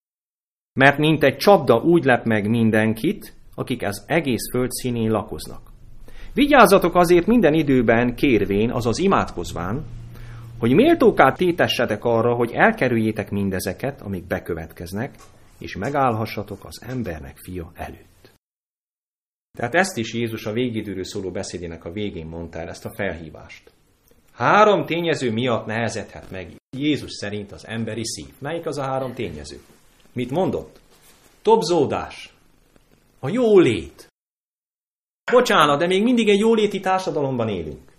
Mert mint egy csapda úgy lep meg mindenkit, akik az egész föld színén lakoznak. Vigyázzatok azért minden időben kérvén, azaz imádkozván, hogy méltóká tétessetek arra, hogy elkerüljétek mindezeket, amik bekövetkeznek, és megállhassatok az embernek fia előtt. Tehát ezt is Jézus a végidőről szóló beszédének a végén mondta el, ezt a felhívást. Három tényező miatt nehezedhet meg Jézus szerint az emberi szív. Melyik az a három tényező? Mit mondott? Tobzódás, a jólét. Bocsánat, de még mindig egy jóléti társadalomban élünk.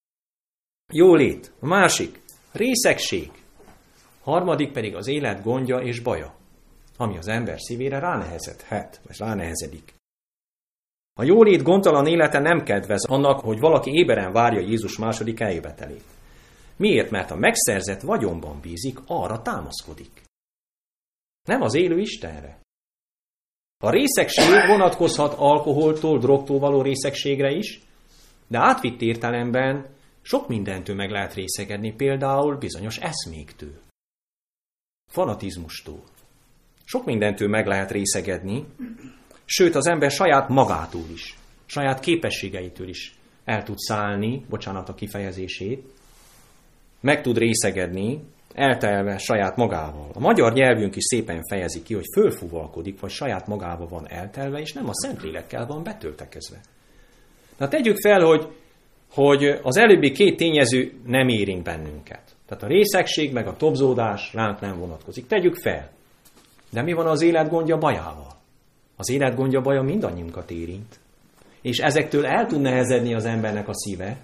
Jólét. A másik, részegség. Harmadik pedig az élet gondja és baja, ami az ember szívére ránehezedhet, vagy ránehezedik. A jólét gondtalan élete nem kedvez annak, hogy valaki éberen várja Jézus második eljövetelét. Miért? Mert a megszerzett vagyonban bízik, arra támaszkodik. Nem az élő Istenre. A részegség vonatkozhat alkoholtól, drogtól való részegségre is, de átvitt értelemben sok mindentől meg lehet részegedni, például bizonyos eszméktől, fanatizmustól. Sok mindentől meg lehet részegedni, sőt az ember saját magától is, saját képességeitől is el tud szállni, bocsánat a kifejezését, meg tud részegedni, eltelve saját magával. A magyar nyelvünk is szépen fejezi ki, hogy fölfúvalkodik, vagy saját magával van eltelve, és nem a Szentlélekkel van betöltekezve. Na tegyük fel, hogy, hogy az előbbi két tényező nem érint bennünket. Tehát a részegség meg a tobzódás ránk nem vonatkozik. Tegyük fel. De mi van az életgondja bajával? Az életgondja baja mindannyiunkat érint. És ezektől el tud nehezedni az embernek a szíve.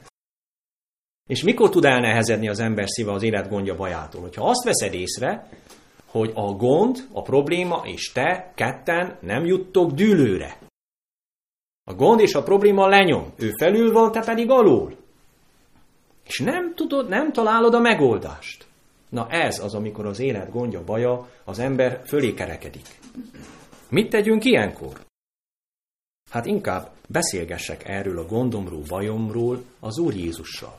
És mikor tud elnehezedni az ember szíve az életgondja bajától? Hogyha azt veszed észre, hogy a gond, a probléma és te ketten nem juttok dűlőre. A gond és a probléma lenyom. Ő felül van, te pedig alul. És nem tudod, nem találod a megoldást. Na ez az, amikor az élet gondja baja az ember fölé kerekedik. Mit tegyünk ilyenkor? Hát inkább beszélgessek erről a gondomról, bajomról az Úr Jézussal.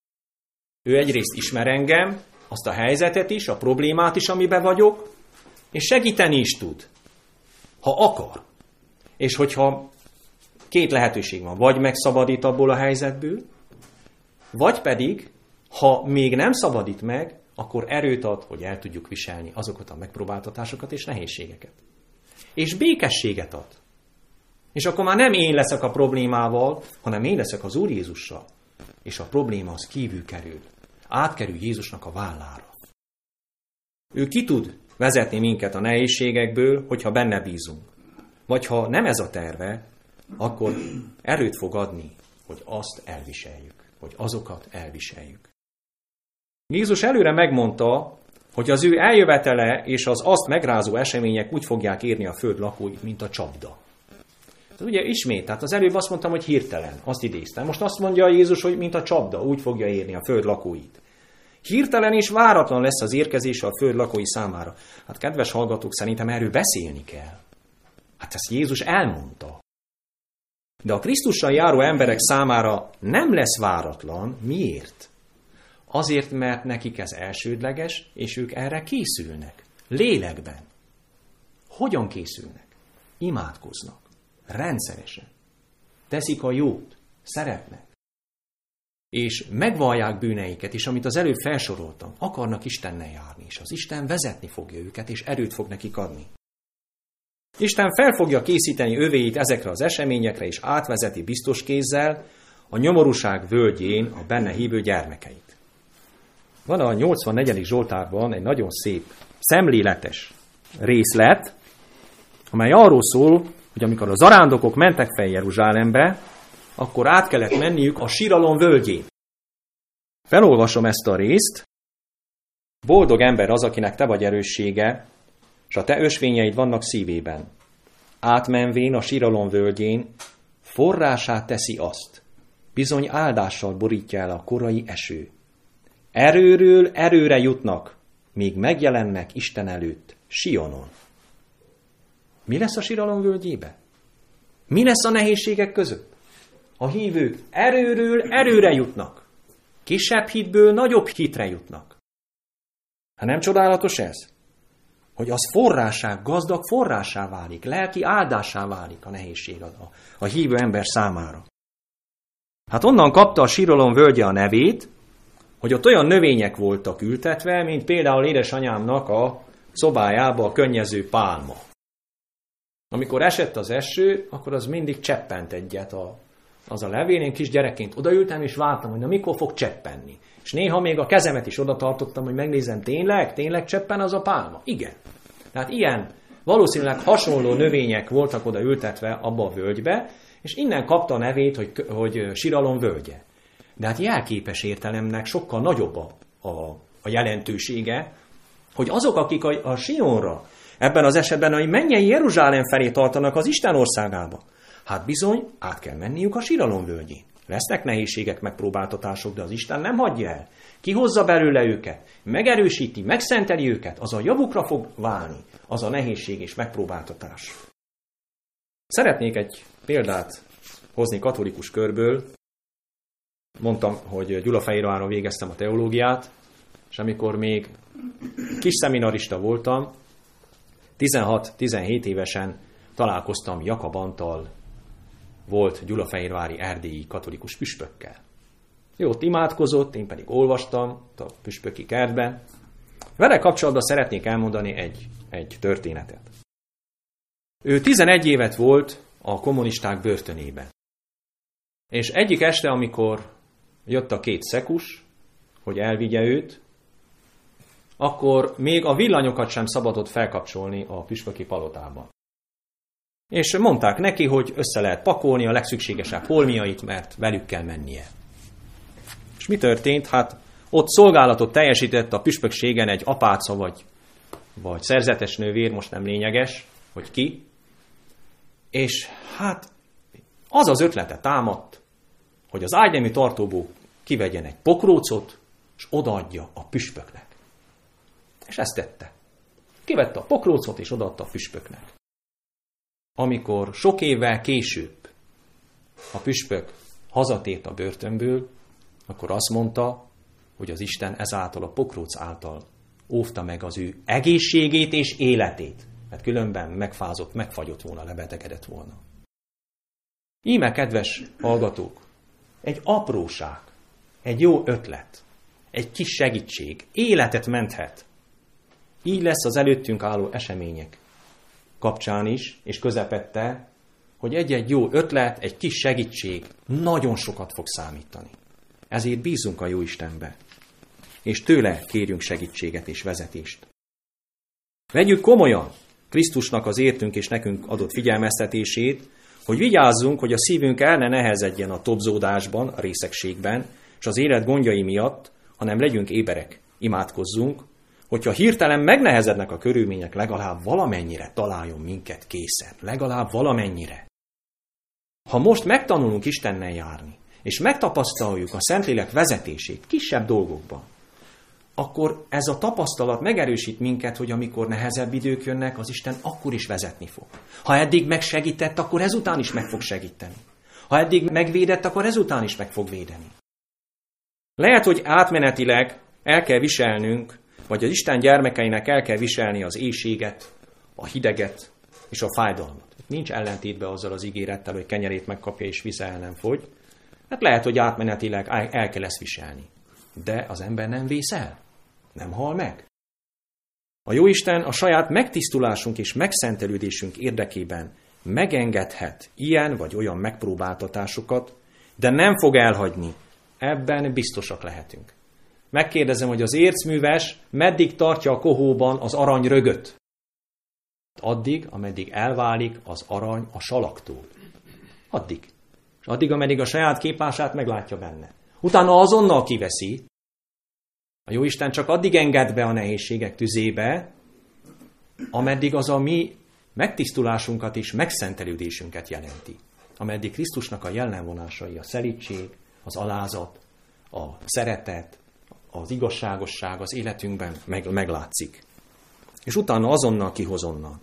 Ő egyrészt ismer engem, azt a helyzetet is, a problémát is, amiben vagyok, és segíteni is tud, ha akar. És hogyha két lehetőség van, vagy megszabadít abból a helyzetből, vagy pedig, ha még nem szabadít meg, akkor erőt ad, hogy el tudjuk viselni azokat a megpróbáltatásokat és nehézségeket. És békességet ad. És akkor már nem én leszek a problémával, hanem én leszek az Úr Jézussal. És a probléma az kívül kerül. Átkerül Jézusnak a vállára. Ő ki tud vezetni minket a nehézségekből, hogyha benne bízunk. Vagy ha nem ez a terve, akkor erőt fog adni, hogy azt elviseljük. Hogy azokat elviseljük. Jézus előre megmondta, hogy az ő eljövetele és az azt megrázó események úgy fogják érni a föld lakóit, mint a csapda. Ez ugye ismét, tehát az előbb azt mondtam, hogy hirtelen, azt idéztem. Most azt mondja Jézus, hogy mint a csapda, úgy fogja érni a föld lakóit. Hirtelen és váratlan lesz az érkezése a föld lakói számára. Hát kedves hallgatók, szerintem erről beszélni kell. Hát ezt Jézus elmondta. De a Krisztussal járó emberek számára nem lesz váratlan. Miért? Azért, mert nekik ez elsődleges, és ők erre készülnek. Lélekben. Hogyan készülnek? Imádkoznak. Rendszeresen. Teszik a jót. Szeretnek. És megvallják bűneiket is, amit az előbb felsoroltam. Akarnak Istennel járni, és az Isten vezetni fogja őket, és erőt fog nekik adni. Isten fel fogja készíteni övéit ezekre az eseményekre, és átvezeti biztos kézzel a nyomorúság völgyén a benne hívő gyermekeit. Van a nyolcvannegyedik Zsoltárban egy nagyon szép, szemléletes részlet, amely arról szól, hogy amikor a zarándokok mentek fel Jeruzsálembe, akkor át kellett menniük a síralom völgyén. Felolvasom ezt a részt. Boldog ember az, akinek te vagy erőssége, és a te ösvényeid vannak szívében. Átmenvén a síralom völgyén forrását teszi azt. Bizony áldással borítja el a korai eső. Erőről erőre jutnak, míg megjelennek Isten előtt, Sionon. Mi lesz a síralom völgyébe? Mi lesz a nehézségek között? A hívők erőről erőre jutnak. Kisebb hitből nagyobb hitre jutnak. Hát nem csodálatos ez? Hogy az forrásá, gazdag forrásá válik, lelki áldássá válik a nehézség a, a hívő ember számára. Hát onnan kapta a síralom völgye a nevét, hogy ott olyan növények voltak ültetve, mint például édesanyámnak a szobájába a könnyező pálma. Amikor esett az eső, akkor az mindig cseppent egyet a, az a levél. Én kis gyerekként odaültem, és vártam, hogy na mikor fog cseppenni. És néha még a kezemet is oda tartottam, hogy megnézem, tényleg, tényleg cseppen az a pálma? Igen. Tehát ilyen valószínűleg hasonló növények voltak oda ültetve abba a völgybe, és innen kapta a nevét, hogy, hogy siralom völgye. De hát jelképes értelemnek sokkal nagyobb a, a, a jelentősége, hogy azok, akik a, a Sionra, ebben az esetben, hogy mennyei Jeruzsálem felé tartanak az Isten országába, hát bizony át kell menniük a siralom völgyén. Lesznek nehézségek, megpróbáltatások, de az Isten nem hagyja el. Kihozza belőle őket, megerősíti, megszenteli őket, az a javukra fog válni, az a nehézség és megpróbáltatás. Szeretnék egy példát hozni katolikus körből. Mondtam, hogy Gyulafehérváron végeztem a teológiát, és amikor még kis szeminarista voltam, tizenhat-tizenhét évesen találkoztam Jakab Antal, volt gyulafehérvári erdélyi katolikus püspökkel. Ő ott imádkozott, én pedig olvastam a püspöki kertben. Vele kapcsolatban szeretnék elmondani egy, egy történetet. Ő tizenegy évet volt a kommunisták börtönében. És egyik este, amikor jött a két szekus, hogy elvigye őt, akkor még a villanyokat sem szabadott felkapcsolni a püspöki palotában. És mondták neki, hogy össze lehet pakolni a legszükségesebb holmiait, mert velük kell mennie. És mi történt? Hát ott szolgálatot teljesített a püspökségen egy apáca vagy, vagy szerzetes nővér, most nem lényeges, hogy ki. És hát az az ötlete támadt, hogy az ágynemű tartóból kivegyen egy pokrócot, és odaadja a püspöknek. És ezt tette. Kivette a pokrócot, és odaadta a püspöknek. Amikor sok évvel később a püspök hazatért a börtönből, akkor azt mondta, hogy az Isten ezáltal a pokróc által óvta meg az ő egészségét és életét, mert különben megfázott, megfagyott volna, lebetegedett volna. Íme, kedves hallgatók, egy apróság, egy jó ötlet, egy kis segítség életet menthet. Így lesz az előttünk álló események kapcsán is, és közepette, hogy egy-egy jó ötlet, egy kis segítség nagyon sokat fog számítani. Ezért bízunk a Jóistenbe, és tőle kérjünk segítséget és vezetést. Vegyük komolyan Krisztusnak az értünk és nekünk adott figyelmeztetését, hogy vigyázzunk, hogy a szívünk el ne nehezedjen a tobzódásban, a részegségben, és az élet gondjai miatt, hanem legyünk éberek, imádkozzunk, hogyha hirtelen megnehezednek a körülmények, legalább valamennyire találjon minket készen. Legalább valamennyire. Ha most megtanulunk Istennel járni, és megtapasztaljuk a Szentlélek vezetését kisebb dolgokban, akkor ez a tapasztalat megerősít minket, hogy amikor nehezebb idők jönnek, az Isten akkor is vezetni fog. Ha eddig megsegített, akkor ezután is meg fog segíteni. Ha eddig megvédett, akkor ezután is meg fog védeni. Lehet, hogy átmenetileg el kell viselnünk, vagy az Isten gyermekeinek el kell viselni az éhséget, a hideget és a fájdalmat. Nincs ellentétben azzal az ígérettel, hogy kenyerét megkapja és visze el nem fogy. Hát lehet, hogy átmenetileg el kell ezt viselni. De az ember nem vész el. Nem hal meg. A Jóisten a saját megtisztulásunk és megszentelődésünk érdekében megengedhet ilyen vagy olyan megpróbáltatásokat, de nem fog elhagyni. Ebben biztosak lehetünk. Megkérdezem, hogy az ércműves meddig tartja a kohóban az arany rögöt? Addig, ameddig elválik az arany a salaktól. Addig. És addig, ameddig a saját képását meglátja benne. Utána azonnal kiveszi. A Jóisten csak addig enged be a nehézségek tüzébe, ameddig az a mi megtisztulásunkat és megszentelődésünket jelenti. Ameddig Krisztusnak a jellemvonásai, a szelídség, az alázat, a szeretet, az igazságosság az életünkben meg, meglátszik. És utána azonnal kihoz onnan.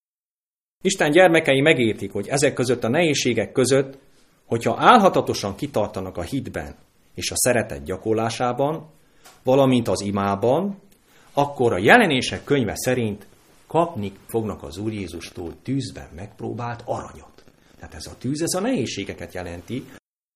Isten gyermekei megértik, hogy ezek között a nehézségek között, hogyha álhatatosan kitartanak a hitben és a szeretet gyakorlásában, valamint az imában, akkor a Jelenések könyve szerint kapni fognak az Úr Jézustól tűzben megpróbált aranyat. Tehát ez a tűz, ez a nehézségeket jelenti.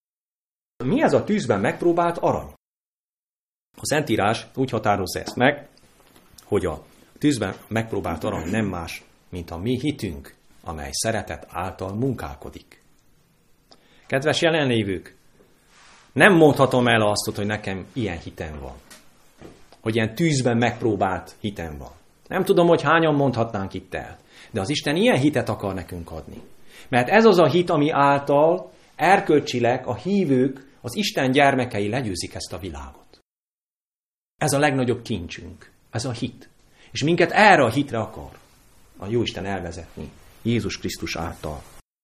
Mi ez a tűzben megpróbált arany? A Szentírás úgy határozza ezt meg, hogy a tűzben megpróbált arany nem más, mint a mi hitünk, amely szeretet által munkálkodik. Kedves jelenlévők, nem mondhatom el azt, hogy nekem ilyen hitem van. Hogy ilyen tűzben megpróbált hitem van. Nem tudom, hogy hányan mondhatnánk itt el. De az Isten ilyen hitet akar nekünk adni. Mert ez az a hit, ami által erkölcsileg a hívők, az Isten gyermekei legyőzik ezt a világot. Ez a legnagyobb kincsünk. Ez a hit. És minket erre a hitre akar a Jóisten elvezetni. Jézus Krisztus által.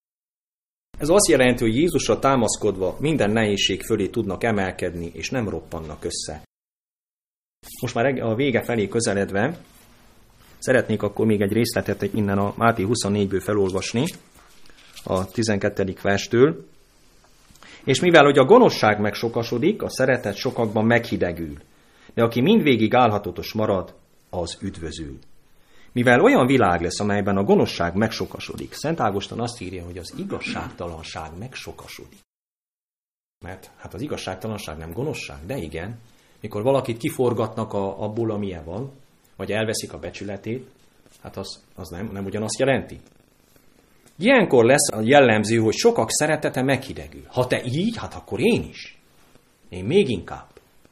Ez azt jelenti, hogy Jézusra támaszkodva minden nehézség fölé tudnak emelkedni, és nem roppannak össze. Most már a vége felé közeledve, szeretnék akkor még egy részletet innen a Máté huszonnégyből felolvasni, a tizenkettedik verstől. És mivel, hogy a gonoszság megsokasodik, a szeretet sokakban meghidegül, de aki mindvégig álhatatos marad, az üdvözül. Mivel olyan világ lesz, amelyben a gonoszság megsokasodik, Szent Ágoston azt írja, hogy az igazságtalanság megsokasodik. Mert hát az igazságtalanság nem gonoszság, de igen, mikor valakit kiforgatnak a, abból, amilyen van, vagy elveszik a becsületét, hát az, az nem, nem ugyanazt jelenti. Ilyenkor lesz a jellemző, hogy sokak szeretete meghidegül. Ha te így, hát akkor én is. Én még inkább.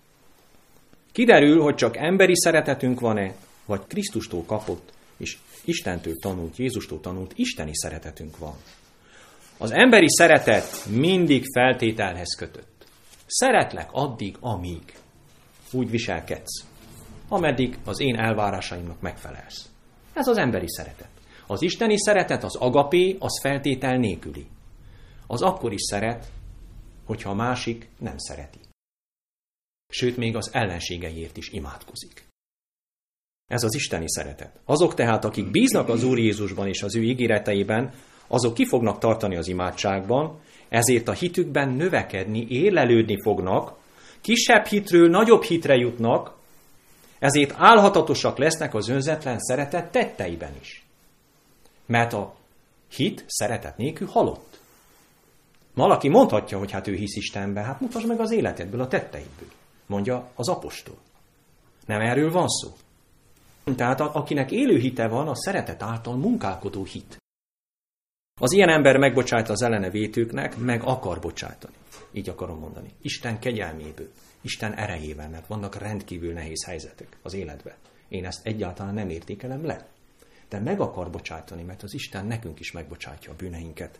Kiderül, hogy csak emberi szeretetünk van-e, vagy Krisztustól kapott, és Istentől tanult, Jézustól tanult isteni szeretetünk van. Az emberi szeretet mindig feltételhez kötött. Szeretlek addig, amíg úgy viselkedsz, ameddig az én elvárásaimnak megfelelsz. Ez az emberi szeretet. Az isteni szeretet, az agapé, az feltétel nélküli. Az akkor is szeret, hogyha a másik nem szereti. Sőt, még az ellenségeiért is imádkozik. Ez az isteni szeretet. Azok tehát, akik bíznak az Úr Jézusban és az ő ígéreteiben, azok ki fognak tartani az imádságban, ezért a hitükben növekedni, érlelődni fognak, kisebb hitről nagyobb hitre jutnak, ezért álhatatosak lesznek az önzetlen szeretet tetteiben is. Mert a hit szeretet nélkül halott. Valaki mondhatja, hogy hát ő hisz Istenben, hát mutasd meg az életedből, a tetteidből, mondja az apostol. Nem erről van szó. Tehát akinek élő hite van, a szeretet által munkálkodó hit. Az ilyen ember megbocsájt az ellene vétőknek, meg akar bocsájtani. Így akarom mondani. Isten kegyelméből, Isten erejével, mert vannak rendkívül nehéz helyzetek az életben. Én ezt egyáltalán nem értékelem le. De meg akar bocsájtani, mert az Isten nekünk is megbocsátja a bűneinket.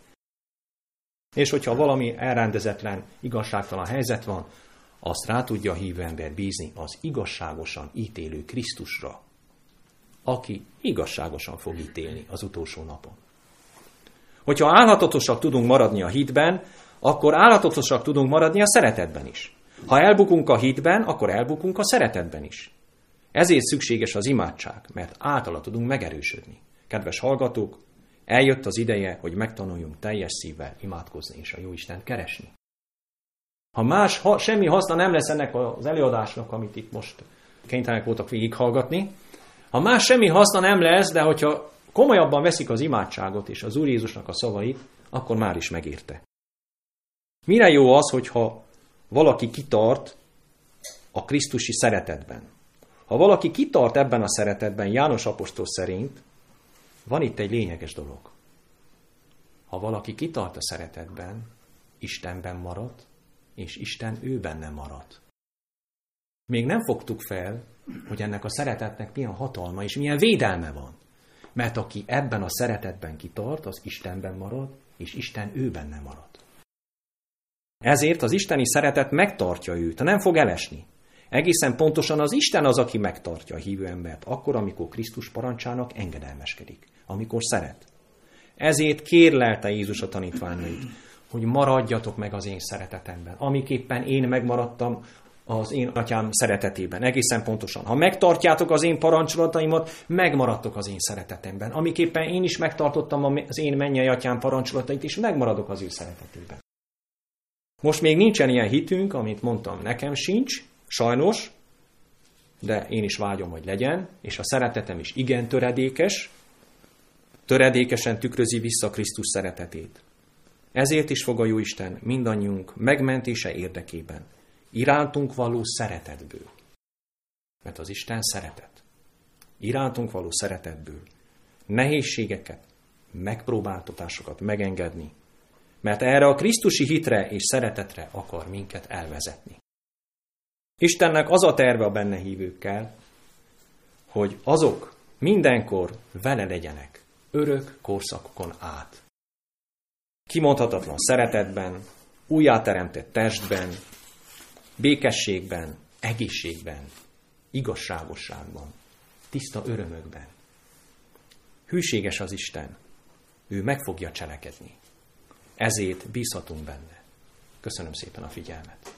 És hogyha valami elrendezetlen, igazságtalan helyzet van, azt rá tudja a hívő ember bízni az igazságosan ítélő Krisztusra, aki igazságosan fog ítélni az utolsó napon. Hogyha álhatatosak tudunk maradni a hitben, akkor álhatatosak tudunk maradni a szeretetben is. Ha elbukunk a hitben, akkor elbukunk a szeretetben is. Ezért szükséges az imádság, mert általa tudunk megerősödni. Kedves hallgatók, eljött az ideje, hogy megtanuljunk teljes szívvel imádkozni és a Jóistent keresni. Ha más, ha semmi haszna nem lesz ennek az előadásnak, amit itt most kénytelenek voltak végighallgatni, ha más semmi haszna nem lesz, de hogyha komolyabban veszik az imádságot és az Úr Jézusnak a szavait, akkor már is megérte. Mire jó az, hogyha valaki kitart a krisztusi szeretetben? Ha valaki kitart ebben a szeretetben, János apostol szerint, van itt egy lényeges dolog. Ha valaki kitart a szeretetben, Istenben marad, és Isten ő benne marad. Még nem fogtuk fel, hogy ennek a szeretetnek milyen hatalma és milyen védelme van. Mert aki ebben a szeretetben kitart, az Istenben marad, és Isten ő benne marad. Ezért az isteni szeretet megtartja őt, nem fog elesni. Egészen pontosan az Isten az, aki megtartja a hívő embert, akkor, amikor Krisztus parancsának engedelmeskedik, amikor szeret. Ezért kérlelte Jézus a tanítványait, hogy maradjatok meg az én szeretetemben, amiképpen én megmaradtam az én atyám szeretetében. Egészen pontosan. Ha megtartjátok az én parancsolataimat, megmaradtok az én szeretetemben. Amiképpen én is megtartottam az én mennyei atyám parancsolatait, és megmaradok az ő szeretetében. Most még nincsen ilyen hitünk, amit mondtam, nekem sincs, sajnos, de én is vágyom, hogy legyen, és a szeretetem is igen töredékes, töredékesen tükrözi vissza Krisztus szeretetét. Ezért is fog a Jóisten mindannyiunk megmentése érdekében, irántunk való szeretetből. Mert az Isten szeretet. Irántunk való szeretetből nehézségeket megpróbáltatásokat megengedni, mert erre a krisztusi hitre és szeretetre akar minket elvezetni. Istennek az a terve a benne hívőkkel, hogy azok mindenkor vele legyenek, örök korszakokon át. Kimondhatatlan szeretetben, újjáteremtett testben, békességben, egészségben, igazságosságban, tiszta örömökben. Hűséges az Isten, ő meg fogja cselekedni. Ezért bízhatunk benne. Köszönöm szépen a figyelmet.